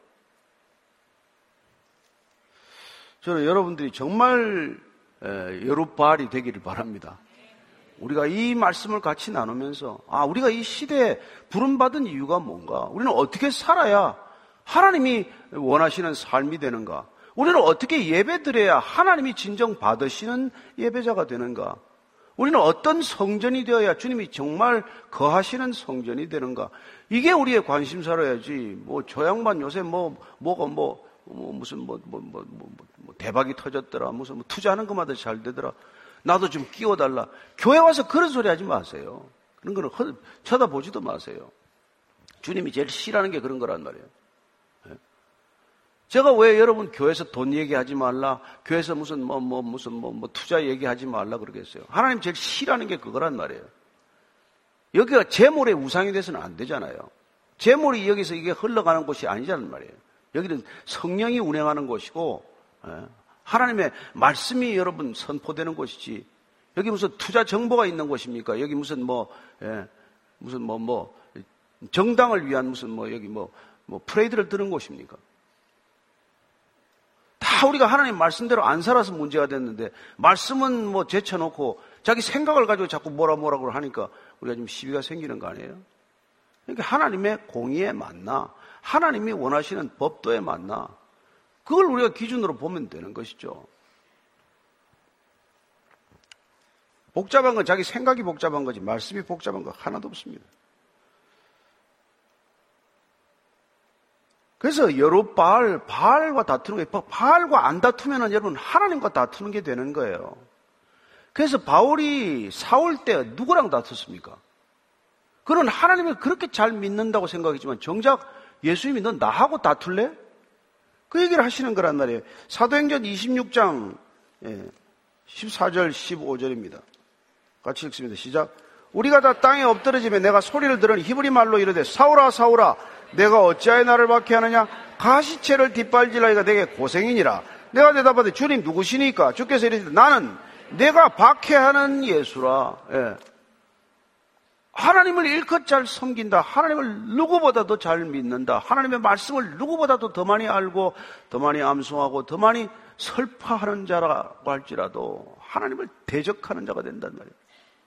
[SPEAKER 4] 저는 여러분들이 정말 여룻바알이 되기를 바랍니다. 우리가 이 말씀을 같이 나누면서 우리가 이 시대에 부름받은 이유가 뭔가? 우리는 어떻게 살아야 하나님이 원하시는 삶이 되는가? 우리는 어떻게 예배드려야 하나님이 진정 받으시는 예배자가 되는가? 우리는 어떤 성전이 되어야 주님이 정말 거하시는 성전이 되는가? 이게 우리의 관심사로야지. 뭐 저 양반 요새 무슨 대박이 터졌더라. 무슨 투자하는 것마다 잘 되더라. 나도 좀 끼워달라. 교회 와서 그런 소리 하지 마세요. 그런 거는 쳐다보지도 마세요. 주님이 제일 싫어하는 게 그런 거란 말이에요. 제가 왜 여러분 교회에서 돈 얘기하지 말라, 교회에서 무슨 투자 얘기하지 말라 그러겠어요. 하나님 제일 싫어하는 게 그거란 말이에요. 여기가 재물의 우상이 돼서는 안 되잖아요. 재물이 여기서 이게 흘러가는 곳이 아니잖아요 말이에요. 여기는 성령이 운행하는 곳이고 하나님의 말씀이 여러분 선포되는 곳이지. 여기 무슨 투자 정보가 있는 곳입니까? 여기 무슨 정당을 위한 무슨 여기 프레이드를 드는 곳입니까? 다 우리가 하나님 말씀대로 안 살아서 문제가 됐는데, 말씀은 제쳐놓고 자기 생각을 가지고 자꾸 뭐라고 하니까 우리가 좀 시비가 생기는 거 아니에요? 그러니까 하나님의 공의에 맞나, 하나님이 원하시는 법도에 맞나, 그걸 우리가 기준으로 보면 되는 것이죠. 복잡한 건 자기 생각이 복잡한 거지 말씀이 복잡한 거 하나도 없습니다. 그래서 여러 바알과 다투는 거예요. 바알과 안 다투면 여러분 하나님과 다투는 게 되는 거예요. 그래서 바울이 사울 때 누구랑 다퉜습니까? 그는 하나님을 그렇게 잘 믿는다고 생각했지만 정작 예수님이 너 나하고 다툴래? 그 얘기를 하시는 거란 말이에요. 사도행전 26장 14절 15절입니다. 같이 읽습니다. 시작. 우리가 다 땅에 엎드러지며 내가 소리를 들으니 히브리 말로 이르되 사울아 사울아 내가 어찌하여 나를 박해하느냐? 가시체를 뒷발질하기가 내게 고생이니라. 내가 대답하되 주님 누구시니까? 주께서 이르시되 나는 내가 박해하는 예수라. 예. 하나님을 일껏 잘 섬긴다. 하나님을 누구보다도 잘 믿는다. 하나님의 말씀을 누구보다도 더 많이 알고 더 많이 암송하고 더 많이 설파하는 자라고 할지라도 하나님을 대적하는 자가 된단 말이에요.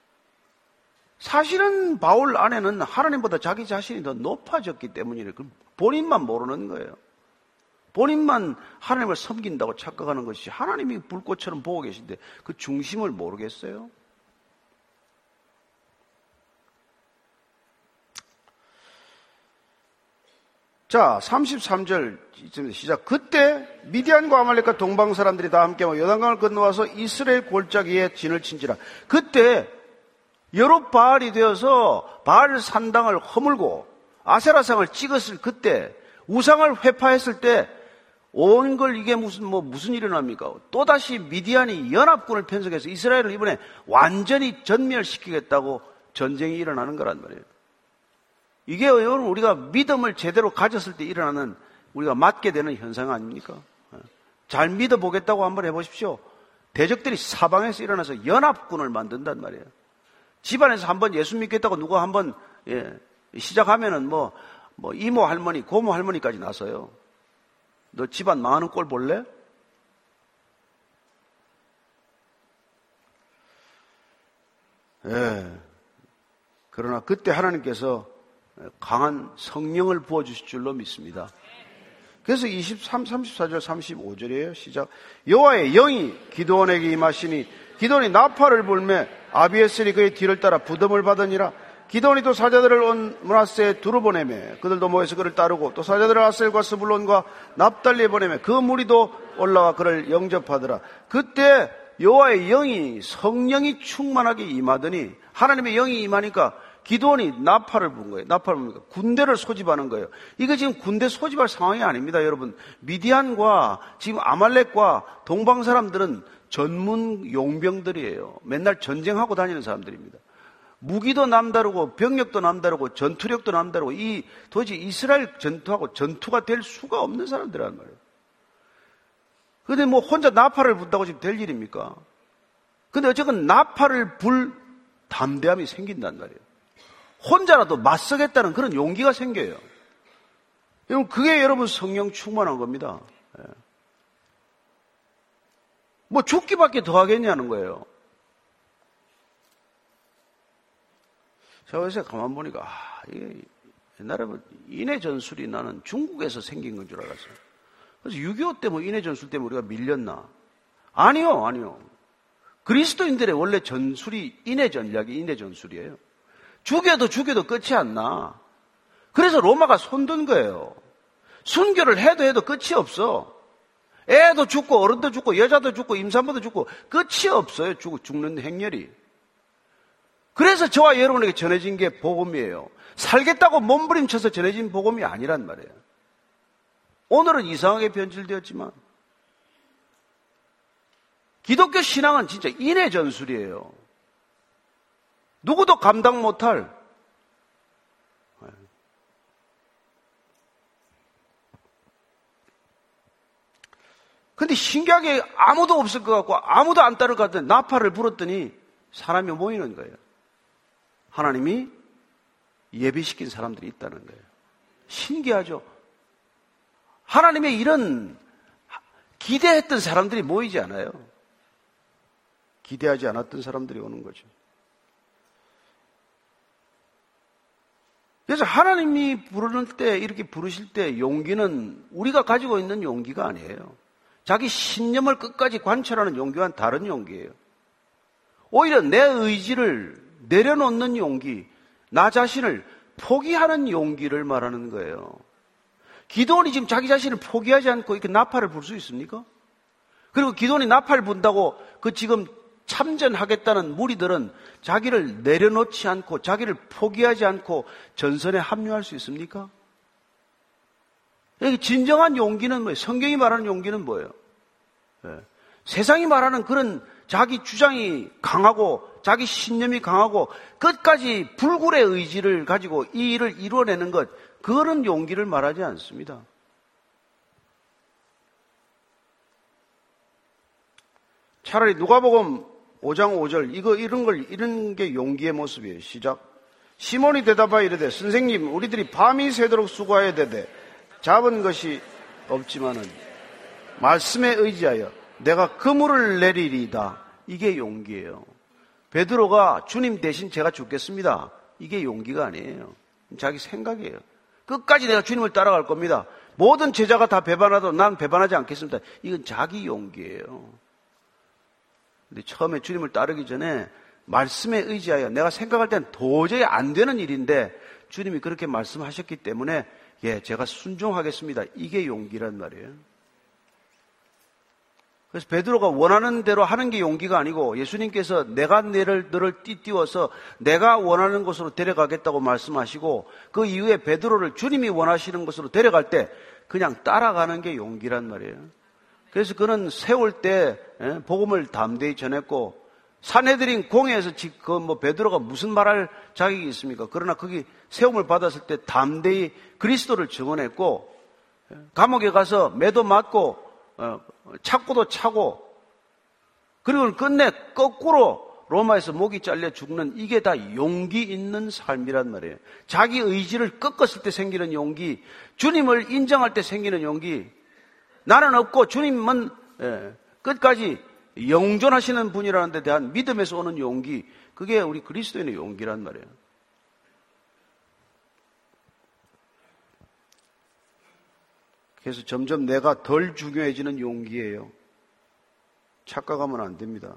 [SPEAKER 4] 사실은 바울 안에는 하나님보다 자기 자신이 더 높아졌기 때문이래요. 본인만 모르는 거예요. 본인만 하나님을 섬긴다고 착각하는 것이, 하나님이 불꽃처럼 보고 계신데 그 중심을 모르겠어요? 자, 33절 시작. 그때 미디안과 아말렉과 동방 사람들이 다 함께 요단강을 건너와서 이스라엘 골짜기에 진을 친지라. 그때 여롯바알이 되어서 바알 산당을 허물고 아세라상을 찍었을 그때, 우상을 회파했을 때 온 걸 이게 무슨 일이 납니까? 또다시 미디안이 연합군을 편성해서 이스라엘을 이번에 완전히 전멸시키겠다고 전쟁이 일어나는 거란 말이에요. 이게 여러분 우리가 믿음을 제대로 가졌을 때 일어나는, 우리가 맞게 되는 현상 아닙니까? 잘 믿어보겠다고 한번 해보십시오. 대적들이 사방에서 일어나서 연합군을 만든단 말이에요. 집안에서 한번 예수 믿겠다고 누가 한번 시작하면은 이모 할머니, 고모 할머니까지 나서요. 너 집안 망하는 꼴 볼래? 그러나 그때 하나님께서 강한 성령을 부어주실 줄로 믿습니다. 그래서 34절 35절이에요. 시작. 여호와의 영이 기드온에게 임하시니 기드온이 나팔을 불매 아비에셀이 그의 뒤를 따라 부름을 받으니라. 기드온이 또 사자들을 온 므낫세에 두루 보내매 그들도 모여서 그를 따르고 또 사자들을 아셀과 스불론과 납달리에 보내매 그 무리도 올라와 그를 영접하더라. 그때 여호와의 영이, 성령이 충만하게 임하더니, 하나님의 영이 임하니까 기드온이 나팔을 부은 거예요. 나팔을 부으니까 군대를 소집하는 거예요. 이거 지금 군대 소집할 상황이 아닙니다, 여러분. 미디안과 지금 아말렉과 동방 사람들은 전문 용병들이에요. 맨날 전쟁하고 다니는 사람들입니다. 무기도 남다르고 병력도 남다르고 전투력도 남다르고 도대체 이스라엘 전투하고 전투가 될 수가 없는 사람들이란 말이에요. 그런데 혼자 나팔을 분다고 지금 될 일입니까? 근데 어쨌든 나팔을 불 담대함이 생긴단 말이에요. 혼자라도 맞서겠다는 그런 용기가 생겨요. 여러분, 그게 여러분 성령 충만한 겁니다. 죽기밖에 더 하겠냐는 거예요. 제가 요새 가만 보니까, 이게 옛날에 인해 전술이 나는 중국에서 생긴 건 줄 알았어요. 그래서 6.25 때 인해 전술 때문에 우리가 밀렸나? 아니요. 그리스도인들의 원래 전술이 인해 전략이 인해 전술이에요. 죽여도 끝이 안 나. 그래서 로마가 손든 거예요. 순교를 해도 끝이 없어. 애도 죽고 어른도 죽고 여자도 죽고 임산부도 죽고 끝이 없어요. 죽는 행렬이. 그래서 저와 여러분에게 전해진 게 복음이에요. 살겠다고 몸부림쳐서 전해진 복음이 아니란 말이에요. 오늘은 이상하게 변질되었지만 기독교 신앙은 진짜 인해 전술이에요. 누구도 감당 못할. 근데 신기하게 아무도 없을 것 같고 아무도 안 따를 것 같은데 나팔을 불었더니 사람이 모이는 거예요. 하나님이 예비시킨 사람들이 있다는 거예요. 신기하죠? 하나님의 이런 기대했던 사람들이 모이지 않아요. 기대하지 않았던 사람들이 오는 거죠. 그래서 하나님이 부르는 때, 이렇게 부르실 때 용기는 우리가 가지고 있는 용기가 아니에요. 자기 신념을 끝까지 관철하는 용기와는 다른 용기예요. 오히려 내 의지를 내려놓는 용기, 나 자신을 포기하는 용기를 말하는 거예요. 기도원이 지금 자기 자신을 포기하지 않고 이렇게 나팔을 불 수 있습니까? 그리고 기도원이 나팔을 분다고 그 지금 참전하겠다는 무리들은 자기를 내려놓지 않고 자기를 포기하지 않고 전선에 합류할 수 있습니까? 여기 진정한 용기는 뭐예요? 성경이 말하는 용기는 뭐예요? 세상이 말하는 그런 자기 주장이 강하고 자기 신념이 강하고 끝까지 불굴의 의지를 가지고 이 일을 이루어내는 것, 그런 용기를 말하지 않습니다. 차라리 누가복음 5장 5절 이런 게 용기의 모습이에요. 시작. 시몬이 대답하여 이르되 선생님 우리들이 밤이 새도록 수고해야 되되 잡은 것이 없지만은 말씀에 의지하여 내가 그물을 내리리이다. 이게 용기예요. 베드로가 주님 대신 제가 죽겠습니다. 이게 용기가 아니에요. 자기 생각이에요. 끝까지 내가 주님을 따라갈 겁니다. 모든 제자가 다 배반하도 난 배반하지 않겠습니다. 이건 자기 용기예요. 근데 처음에 주님을 따르기 전에 말씀에 의지하여 내가 생각할 땐 도저히 안 되는 일인데 주님이 그렇게 말씀하셨기 때문에 제가 순종하겠습니다. 이게 용기란 말이에요. 그래서 베드로가 원하는 대로 하는 게 용기가 아니고 예수님께서 내가 너를 띠띠워서 내가 원하는 곳으로 데려가겠다고 말씀하시고 그 이후에 베드로를 주님이 원하시는 곳으로 데려갈 때 그냥 따라가는 게 용기란 말이에요. 그래서 그는 세울 때 복음을 담대히 전했고 산헤드린 공회에서 베드로가 무슨 말할 자격이 있습니까? 그러나 거기 세움을 받았을 때 담대히 그리스도를 증언했고 감옥에 가서 매도 맞고 찾고도 차고 그리고 끝내 거꾸로 로마에서 목이 잘려 죽는 이게 다 용기 있는 삶이란 말이에요. 자기 의지를 꺾었을 때 생기는 용기, 주님을 인정할 때 생기는 용기. 나는 없고 주님은 끝까지 영존하시는 분이라는 데 대한 믿음에서 오는 용기, 그게 우리 그리스도인의 용기란 말이에요. 그래서 점점 내가 덜 중요해지는 용기예요. 착각하면 안 됩니다.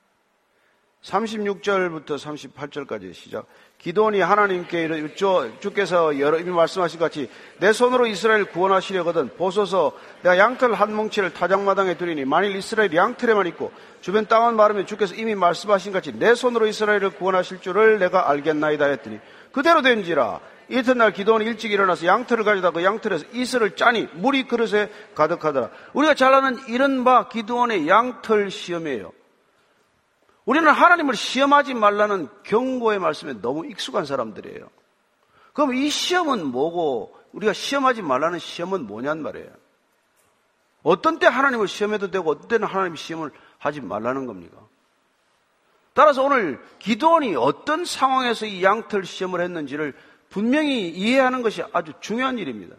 [SPEAKER 4] 36절부터 38절까지 시작. 기도원이 하나님께 이르되 주께서 이미 말씀하신 같이 내 손으로 이스라엘을 구원하시려거든 보소서 내가 양털 한 뭉치를 타작마당에 두리니 만일 이스라엘이 양털에만 있고 주변 땅은 마르면 주께서 이미 말씀하신 같이 내 손으로 이스라엘을 구원하실 줄을 내가 알겠나이다 했더니 그대로 된지라. 이튿날 기도원이 일찍 일어나서 양털을 가져다 그 양털에서 이슬을 짜니 물이 그릇에 가득하더라. 우리가 잘 아는 이른바 기도원의 양털 시험이에요. 우리는 하나님을 시험하지 말라는 경고의 말씀에 너무 익숙한 사람들이에요. 그럼 이 시험은 뭐고 우리가 시험하지 말라는 시험은 뭐냔 말이에요. 어떤 때 하나님을 시험해도 되고 어떤 때는 하나님 시험을 하지 말라는 겁니까? 따라서 오늘 기도원이 어떤 상황에서 이 양털 시험을 했는지를 분명히 이해하는 것이 아주 중요한 일입니다.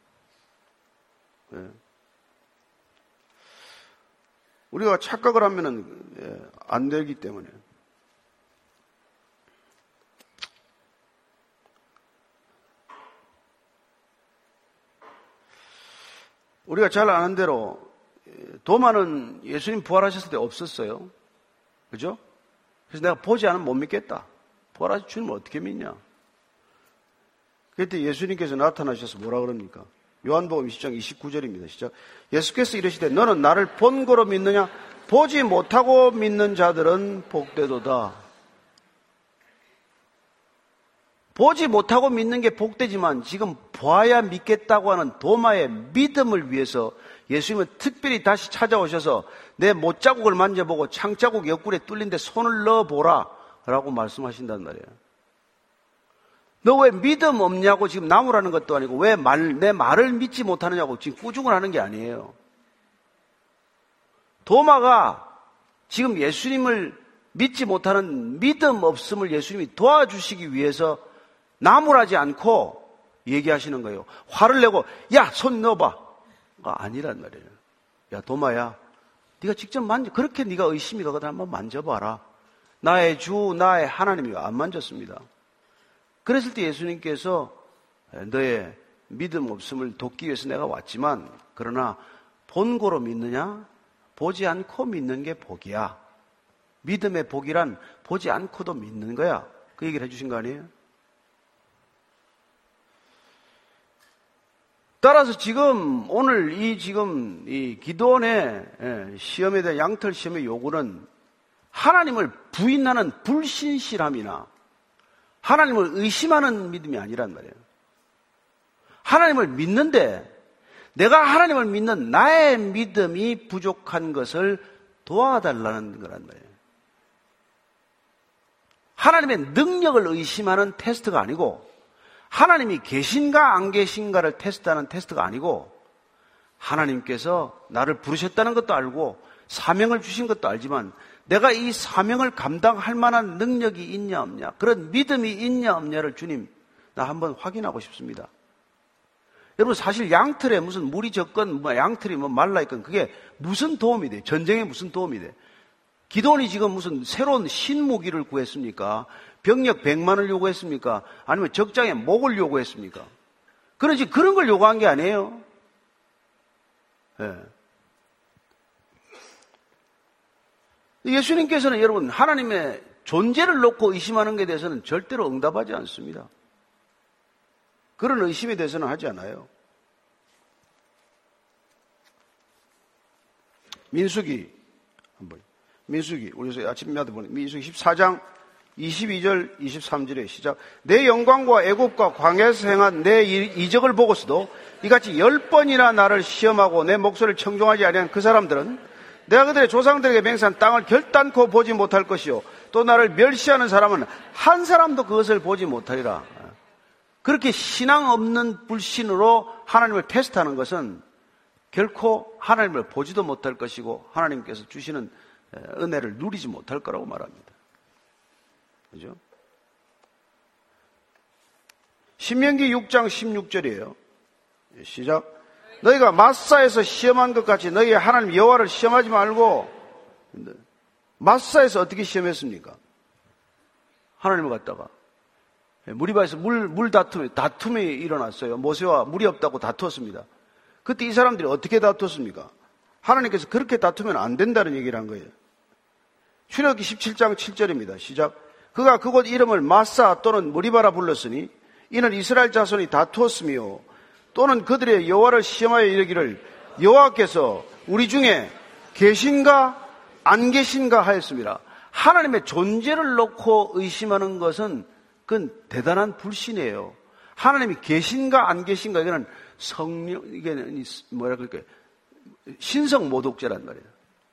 [SPEAKER 4] 우리가 착각을 하면은 안 되기 때문에. 우리가 잘 아는 대로 도마는 예수님 부활하셨을 때 없었어요. 그죠? 그래서 내가 보지 않으면 못 믿겠다. 부활하신 주님을 어떻게 믿냐? 그때 예수님께서 나타나셔서 뭐라 그럽니까? 요한복음 20장 29절입니다. 시작. 예수께서 이르시되 너는 나를 본 거로 믿느냐? 보지 못하고 믿는 자들은 복되도다. 보지 못하고 믿는 게 복되지만 지금 봐야 믿겠다고 하는 도마의 믿음을 위해서 예수님은 특별히 다시 찾아오셔서 내 못자국을 만져보고 창자국 옆구리에 뚫린 데 손을 넣어보라 라고 말씀하신단 말이에요. 너 왜 믿음 없냐고 지금 나무라는 것도 아니고 왜 내 말을 믿지 못하느냐고 지금 꾸중을 하는 게 아니에요. 도마가 지금 예수님을 믿지 못하는 믿음 없음을 예수님이 도와주시기 위해서 나무라지 않고 얘기하시는 거예요. 화를 내고 야, 손 넣어봐. 아니란 말이에요. 야, 도마야, 네가 직접 그렇게 네가 의심이 가거든 한번 만져봐라. 나의 주, 나의 하나님이 안 만졌습니다. 그랬을 때 예수님께서 너의 믿음 없음을 돕기 위해서 내가 왔지만, 그러나 본고로 믿느냐? 보지 않고 믿는 게 복이야. 믿음의 복이란 보지 않고도 믿는 거야. 그 얘기를 해주신 거 아니에요? 따라서 지금 오늘 이 기도원의 시험에 대한 양털 시험의 요구는 하나님을 부인하는 불신실함이나 하나님을 의심하는 믿음이 아니란 말이에요. 하나님을 믿는데 내가 하나님을 믿는 나의 믿음이 부족한 것을 도와달라는 거란 말이에요. 하나님의 능력을 의심하는 테스트가 아니고, 하나님이 계신가 안 계신가를 테스트하는 테스트가 아니고, 하나님께서 나를 부르셨다는 것도 알고 사명을 주신 것도 알지만 내가 이 사명을 감당할 만한 능력이 있냐 없냐, 그런 믿음이 있냐 없냐를 주님, 나 한번 확인하고 싶습니다. 여러분, 사실 양털에 무슨 물이 젖건 양털이 말라있건 그게 무슨 도움이 돼? 전쟁에 무슨 도움이 돼? 기도원이 지금 무슨 새로운 신무기를 구했습니까? 병력 100만을 요구했습니까? 아니면 적장에 목을 요구했습니까? 그런지 그런 걸 요구한 게 아니에요. 네. 예수님께서는 여러분, 하나님의 존재를 놓고 의심하는 것에 대해서는 절대로 응답하지 않습니다. 그런 의심에 대해서는 하지 않아요. 민수기, 우리 아침마다 보는 민수기 14장 22절 23절에 시작. 내 영광과 애국과 광야에서 행한 내 이적을 보고서도 이같이 10번이나 나를 시험하고 내 목소리를 청종하지 아니한 그 사람들은 내가 그들의 조상들에게 맹세한 땅을 결단코 보지 못할 것이요, 또 나를 멸시하는 사람은 한 사람도 그것을 보지 못하리라. 그렇게 신앙 없는 불신으로 하나님을 테스트하는 것은 결코 하나님을 보지도 못할 것이고 하나님께서 주시는 은혜를 누리지 못할 거라고 말합니다. 그죠? 신명기 6장 16절이에요. 시작. 너희가 마사에서 시험한 것 같이 너희 하나님 여호와를 시험하지 말고. 마사에서 어떻게 시험했습니까? 하나님을 갖다가 무리바에서 물 다툼이 일어났어요. 모세와 물이 없다고 다투었습니다. 그때 이 사람들이 어떻게 다투었습니까? 하나님께서 그렇게 다투면 안 된다는 얘기를 한 거예요. 출애굽기 17장 7절입니다. 시작. 그가 그곳 이름을 마사 또는 무리바라 불렀으니 이는 이스라엘 자손이 다투었으며 또는 그들의 여호와를 시험하여 이르기를 여호와께서 우리 중에 계신가 안 계신가 하였습니다. 하나님의 존재를 놓고 의심하는 것은 그건 대단한 불신이에요. 하나님이 계신가 안 계신가, 이거는 성령, 이게 뭐라 그럴까요? 신성 모독죄란 말이에요.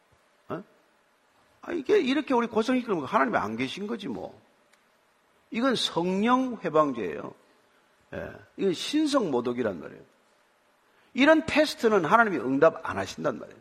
[SPEAKER 4] 이게 이렇게 우리 고성이 그러면 하나님이 안 계신 거지 뭐. 이건 성령 회방죄예요. 이건 신성 모독이란 말이에요. 이런 테스트는 하나님이 응답 안 하신단 말이에요.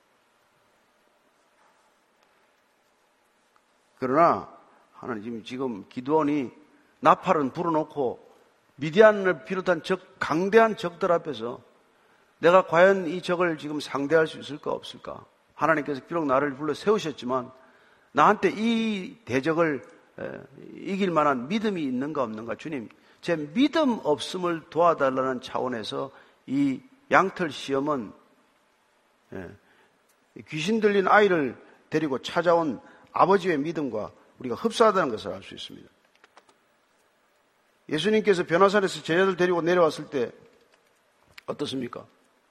[SPEAKER 4] 그러나 하나님 지금 기드온이 나팔은 불어놓고 미디안을 비롯한 강대한 적들 앞에서 내가 과연 이 적을 지금 상대할 수 있을까 없을까? 하나님께서 비록 나를 불러 세우셨지만 나한테 이 대적을 이길 만한 믿음이 있는가 없는가? 주님, 제 믿음 없음을 도와달라는 차원에서 이 양털 시험은 귀신 들린 아이를 데리고 찾아온 아버지의 믿음과 우리가 흡사하다는 것을 알 수 있습니다. 예수님께서 변화산에서 제자들 데리고 내려왔을 때 어떻습니까?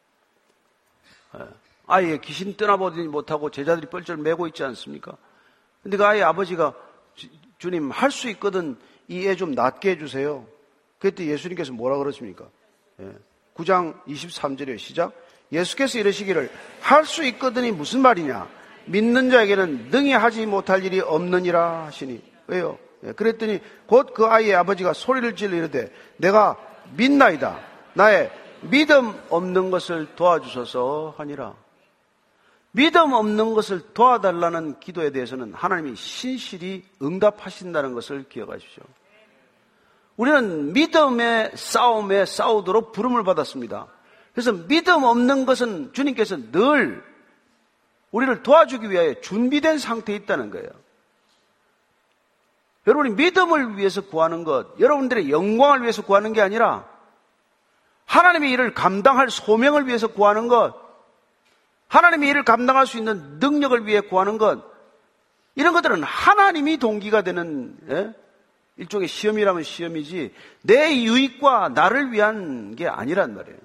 [SPEAKER 4] 아이의 귀신 떠나보지 못하고 제자들이 뻘쩔 매고 있지 않습니까? 근데 그 아이의 아버지가 주님, 할 수 있거든 이 애 좀 낫게 해주세요. 그때 예수님께서 뭐라 그러십니까? 9장 23절에 시작. 예수께서 이러시기를 할 수 있거든이 무슨 말이냐? 믿는 자에게는 능히 하지 못할 일이 없느니라 하시니. 왜요? 그랬더니 곧 그 아이의 아버지가 소리를 질러 이르되 내가 믿나이다. 나의 믿음 없는 것을 도와주소서 하니라. 믿음 없는 것을 도와달라는 기도에 대해서는 하나님이 신실히 응답하신다는 것을 기억하십시오. 우리는 믿음의 싸움에 싸우도록 부름을 받았습니다. 그래서 믿음 없는 것은 주님께서 늘 우리를 도와주기 위하여 준비된 상태에 있다는 거예요. 여러분이 믿음을 위해서 구하는 것, 여러분들의 영광을 위해서 구하는 게 아니라 하나님의 일을 감당할 소명을 위해서 구하는 것, 하나님의 일을 감당할 수 있는 능력을 위해 구하는 것, 이런 것들은 하나님이 동기가 되는 일종의 시험이라면 시험이지 내 유익과 나를 위한 게 아니란 말이에요.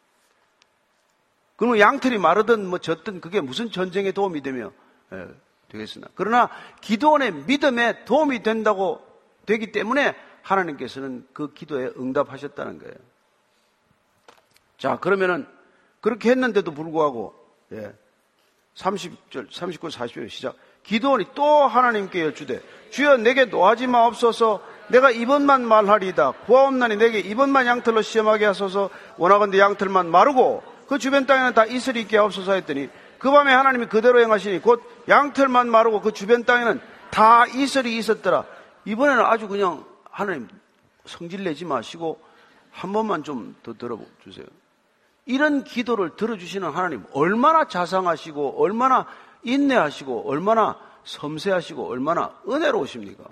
[SPEAKER 4] 그러면 양털이 마르든 젖든 그게 무슨 전쟁에 도움이 되며 되겠으나, 그러나 기도원의 믿음에 도움이 된다고 되기 때문에 하나님께서는 그 기도에 응답하셨다는 거예요. 자, 그러면은 그렇게 했는데도 불구하고 30절, 39, 40절 시작. 기도원이 또 하나님께 여쭈되 주여 내게 노하지 마옵소서. 내가 이번만 말하리이다. 구하옵나니 내게 이번만 양털로 시험하게 하소서. 원하건대 양털만 마르고 그 주변 땅에는 다 이슬이 있게 하옵소서 했더니 그 밤에 하나님이 그대로 행하시니 곧 양털만 마르고 그 주변 땅에는 다 이슬이 있었더라. 이번에는 아주 그냥 하나님 성질내지 마시고 한 번만 좀 더 들어주세요. 이런 기도를 들어주시는 하나님 얼마나 자상하시고 얼마나 인내하시고 얼마나 섬세하시고 얼마나 은혜로우십니까?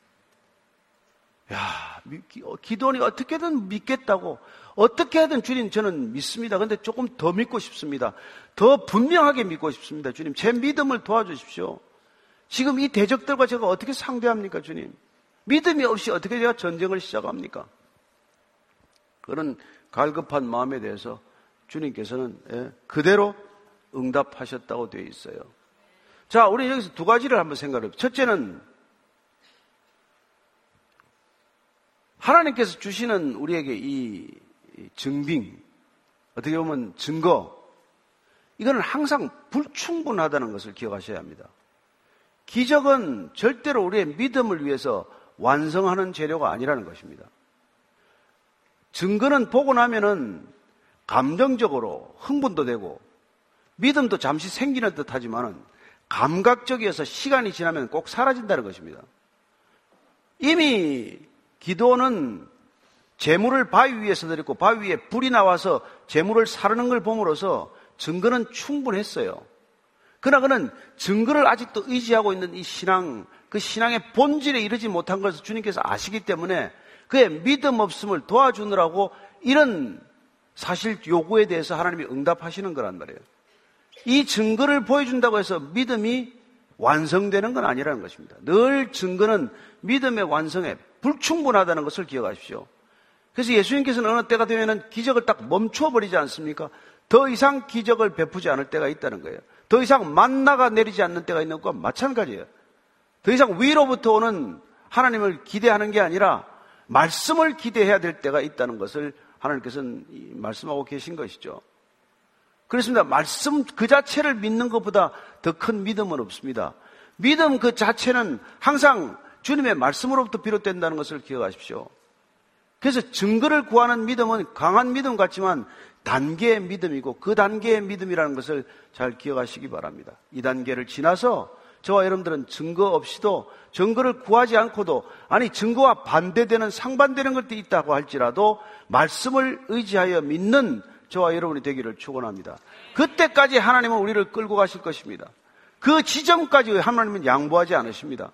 [SPEAKER 4] 야, 기도원이 어떻게든 믿겠다고, 어떻게든 주님 저는 믿습니다. 근데 조금 더 믿고 싶습니다. 더 분명하게 믿고 싶습니다. 주님 제 믿음을 도와주십시오. 지금 이 대적들과 제가 어떻게 상대합니까? 주님 믿음이 없이 어떻게 제가 전쟁을 시작합니까? 그런 갈급한 마음에 대해서 주님께서는 그대로 응답하셨다고 되어 있어요. 자, 우리 여기서 두 가지를 한번 생각해볼게요. 첫째는 하나님께서 주시는 우리에게 이 증빙, 어떻게 보면 증거, 이거는 항상 불충분하다는 것을 기억하셔야 합니다. 기적은 절대로 우리의 믿음을 위해서 완성하는 재료가 아니라는 것입니다. 증거는 보고 나면은 감정적으로 흥분도 되고 믿음도 잠시 생기는 듯 하지만은 감각적이어서 시간이 지나면 꼭 사라진다는 것입니다. 이미 기도는 재물을 바위 위에서 드렸고 바위 위에 불이 나와서 재물을 사르는 걸 봄으로써 증거는 충분했어요. 그러나 그는 증거를 아직도 의지하고 있는 이 신앙, 그 신앙의 본질에 이르지 못한 것을 주님께서 아시기 때문에 그의 믿음 없음을 도와주느라고 이런 사실 요구에 대해서 하나님이 응답하시는 거란 말이에요. 이 증거를 보여준다고 해서 믿음이 완성되는 건 아니라는 것입니다. 늘 증거는 믿음의 완성에 불충분하다는 것을 기억하십시오. 그래서 예수님께서는 어느 때가 되면 기적을 딱 멈춰버리지 않습니까? 더 이상 기적을 베푸지 않을 때가 있다는 거예요. 더 이상 만나가 내리지 않는 때가 있는 것과 마찬가지예요. 더 이상 위로부터 오는 하나님을 기대하는 게 아니라 말씀을 기대해야 될 때가 있다는 것을 하나님께서는 말씀하고 계신 것이죠. 그렇습니다. 말씀 그 자체를 믿는 것보다 더 큰 믿음은 없습니다. 믿음 그 자체는 항상 주님의 말씀으로부터 비롯된다는 것을 기억하십시오. 그래서 증거를 구하는 믿음은 강한 믿음 같지만 단계의 믿음이고 그 단계의 믿음이라는 것을 잘 기억하시기 바랍니다. 이 단계를 지나서 저와 여러분들은 증거 없이도 증거를 구하지 않고도 아니 증거와 반대되는 상반되는 것도 있다고 할지라도 말씀을 의지하여 믿는 저와 여러분이 되기를 축원합니다. 그때까지 하나님은 우리를 끌고 가실 것입니다. 그 지점까지 하나님은 양보하지 않으십니다.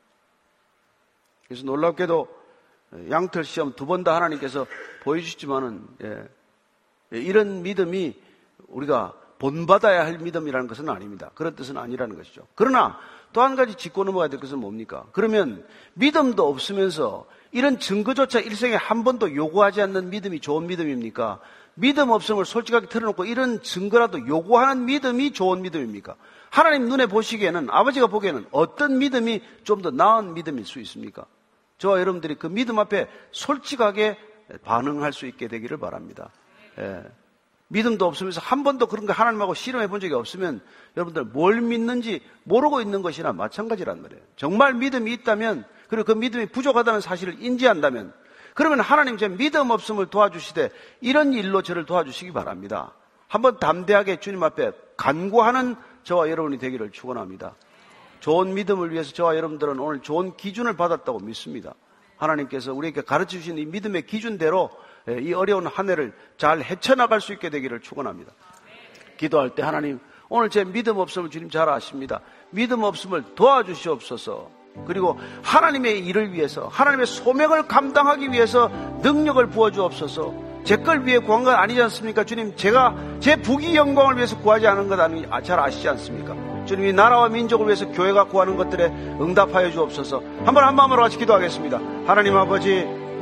[SPEAKER 4] 그래서 놀랍게도 양털 시험 2번 다 하나님께서 보여주시지만은 이런 믿음이 우리가 본받아야 할 믿음이라는 것은 아닙니다. 그런 뜻은 아니라는 것이죠. 그러나 또 한 가지 짚고 넘어가야 될 것은 뭡니까? 그러면 믿음도 없으면서 이런 증거조차 일생에 한 번도 요구하지 않는 믿음이 좋은 믿음입니까? 믿음 없음을 솔직하게 털어놓고 이런 증거라도 요구하는 믿음이 좋은 믿음입니까? 하나님 눈에 보시기에는, 아버지가 보기에는 어떤 믿음이 좀 더 나은 믿음일 수 있습니까? 저와 여러분들이 그 믿음 앞에 솔직하게 반응할 수 있게 되기를 바랍니다. 믿음도 없으면서 한 번도 그런 거 하나님하고 실험해 본 적이 없으면 여러분들 뭘 믿는지 모르고 있는 것이나 마찬가지란 말이에요. 정말 믿음이 있다면, 그리고 그 믿음이 부족하다는 사실을 인지한다면, 그러면 하나님 제 믿음 없음을 도와주시되 이런 일로 저를 도와주시기 바랍니다. 한번 담대하게 주님 앞에 간구하는 저와 여러분이 되기를 축원합니다. 좋은 믿음을 위해서 저와 여러분들은 오늘 좋은 기준을 받았다고 믿습니다. 하나님께서 우리에게 가르쳐 주신 이 믿음의 기준대로 이 어려운 한 해를 잘 헤쳐나갈 수 있게 되기를 축원합니다. 기도할 때 하나님, 오늘 제 믿음 없음을 주님 잘 아십니다. 믿음 없음을 도와주시옵소서. 그리고 하나님의 일을 위해서, 하나님의 소명을 감당하기 위해서 능력을 부어주옵소서. 제 걸 위해 구한 건 아니지 않습니까? 주님, 제가 제 부귀 영광을 위해서 구하지 않은 것 잘 아시지 않습니까? 주님이 나라와 민족을 위해서 교회가 구하는 것들에 응답하여 주옵소서. 한번 한 마음으로 같이 기도하겠습니다. 하나님 아버지,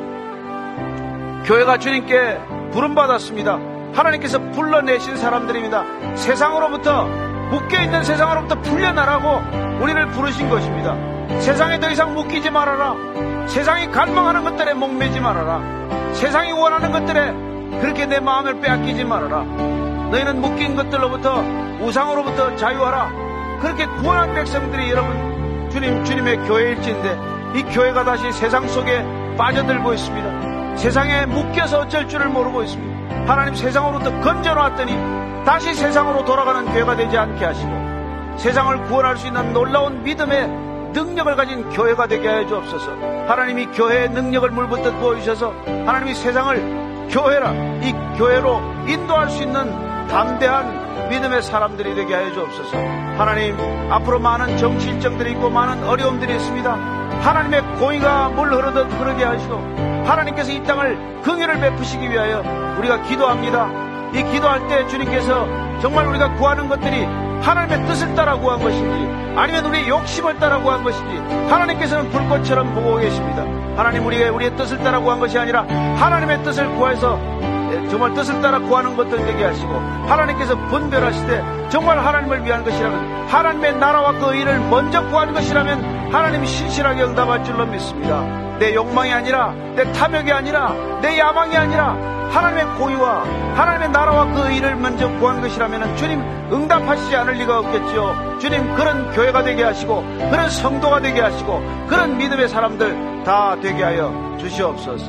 [SPEAKER 4] 교회가 주님께 부름받았습니다. 하나님께서 불러내신 사람들입니다. 세상으로부터, 묶여있는 세상으로부터 풀려나라고 우리를 부르신 것입니다. 세상에 더 이상 묶이지 말아라. 세상이 갈망하는 것들에 목매지 말아라. 세상이 원하는 것들에 그렇게 내 마음을 빼앗기지 말아라. 너희는 묶인 것들로부터, 우상으로부터 자유하라. 그렇게 구원한 백성들이 여러분 주님의 교회일진데, 이 교회가 다시 세상 속에 빠져들고 있습니다. 세상에 묶여서 어쩔 줄을 모르고 있습니다. 하나님, 세상으로부터 건져놨더니 다시 세상으로 돌아가는 교회가 되지 않게 하시고, 세상을 구원할 수 있는 놀라운 믿음의 능력을 가진 교회가 되게 하여 주옵소서. 하나님이 교회의 능력을 물붓듯 보여주셔서 하나님이 세상을 교회라, 이 교회로 인도할 수 있는 담대한 믿음의 사람들이 되게 하여 주옵소서. 하나님, 앞으로 많은 정치 일정들이 있고 많은 어려움들이 있습니다. 하나님의 공의가 물 흐르듯 흐르게 하시고, 하나님께서 이 땅을 긍휼을 베푸시기 위하여 우리가 기도합니다. 이 기도할 때 주님께서 정말 우리가 구하는 것들이 하나님의 뜻을 따라 구한 것인지, 아니면 우리의 욕심을 따라 구한 것인지, 하나님께서는 불꽃처럼 보고 계십니다. 하나님, 우리의 뜻을 따라 구한 것이 아니라 하나님의 뜻을 구해서 정말 뜻을 따라 구하는 것들 되게 하시고, 하나님께서 분별하시되 정말 하나님을 위한 것이라면, 하나님의 나라와 그 일을 먼저 구하는 것이라면 하나님이 신실하게 응답할 줄로 믿습니다. 내 욕망이 아니라, 내 탐욕이 아니라, 내 야망이 아니라 하나님의 공의와 하나님의 나라와 그 일을 먼저 구한 것이라면 주님 응답하시지 않을 리가 없겠죠. 주님, 그런 교회가 되게 하시고, 그런 성도가 되게 하시고, 그런 믿음의 사람들 다 되게 하여 주시옵소서.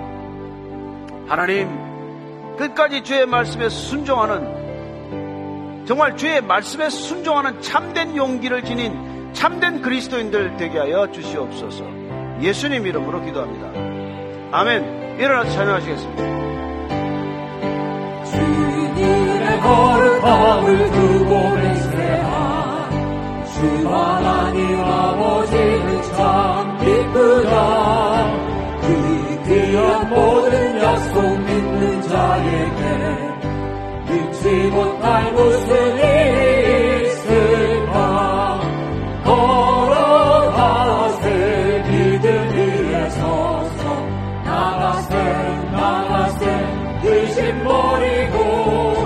[SPEAKER 4] 하나님, 끝까지 주의 말씀에 순종하는, 정말 주의 말씀에 순종하는 참된 용기를 지닌 참된 그리스도인들 되게 하여 주시옵소서. 예수님 이름으로 기도합니다. 아멘. 일어나서 찬양하시겠습니다.
[SPEAKER 2] 주님의 거룩함을 두고 맹세한 주 하나님 아버지는 참 기쁘다. 그 귀한 모든 약속 믿는 자에게 믿지 못할 무슨 일이 있을까. 걸어가세 믿음 위에 서서 나가세 의심 버리고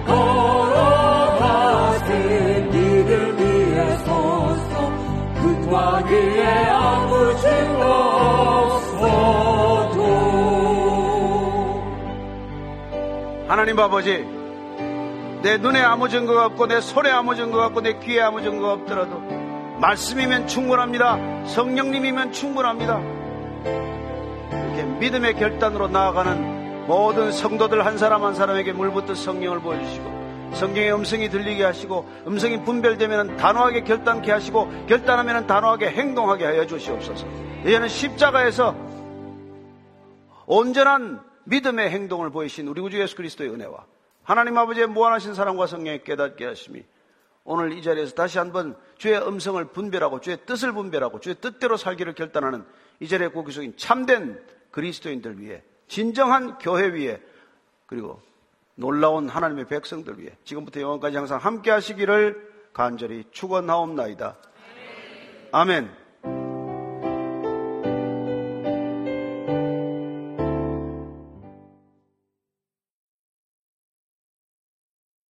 [SPEAKER 2] 걸어가세 믿음 위에 서서 그 과 위에 아무 증거 없어도.
[SPEAKER 4] 하나님 아버지, 내 눈에 아무 증거가 없고 내 손에 아무 증거가 없고 내 귀에 아무 증거가 없더라도 말씀이면 충분합니다. 성령님이면 충분합니다. 이렇게 믿음의 결단으로 나아가는 모든 성도들 한 사람 한 사람에게 물붓듯 성령을 보여주시고, 성경의 음성이 들리게 하시고, 음성이 분별되면 단호하게 결단케 하시고, 결단하면 단호하게 행동하게 하여 주시옵소서. 이제는 십자가에서 온전한 믿음의 행동을 보이신 우리 구주 예수 그리스도의 은혜와 하나님 아버지의 무한하신 사랑과 성령의 깨닫게 하심이 오늘 이 자리에서 다시 한번 주의 음성을 분별하고 주의 뜻을 분별하고 주의 뜻대로 살기를 결단하는 이 자리에 고기 속인 참된 그리스도인들 위해, 진정한 교회 위에, 그리고 놀라운 하나님의 백성들 위해 지금부터 영원까지 항상 함께 하시기를 간절히 축원하옵나이다. 아멘.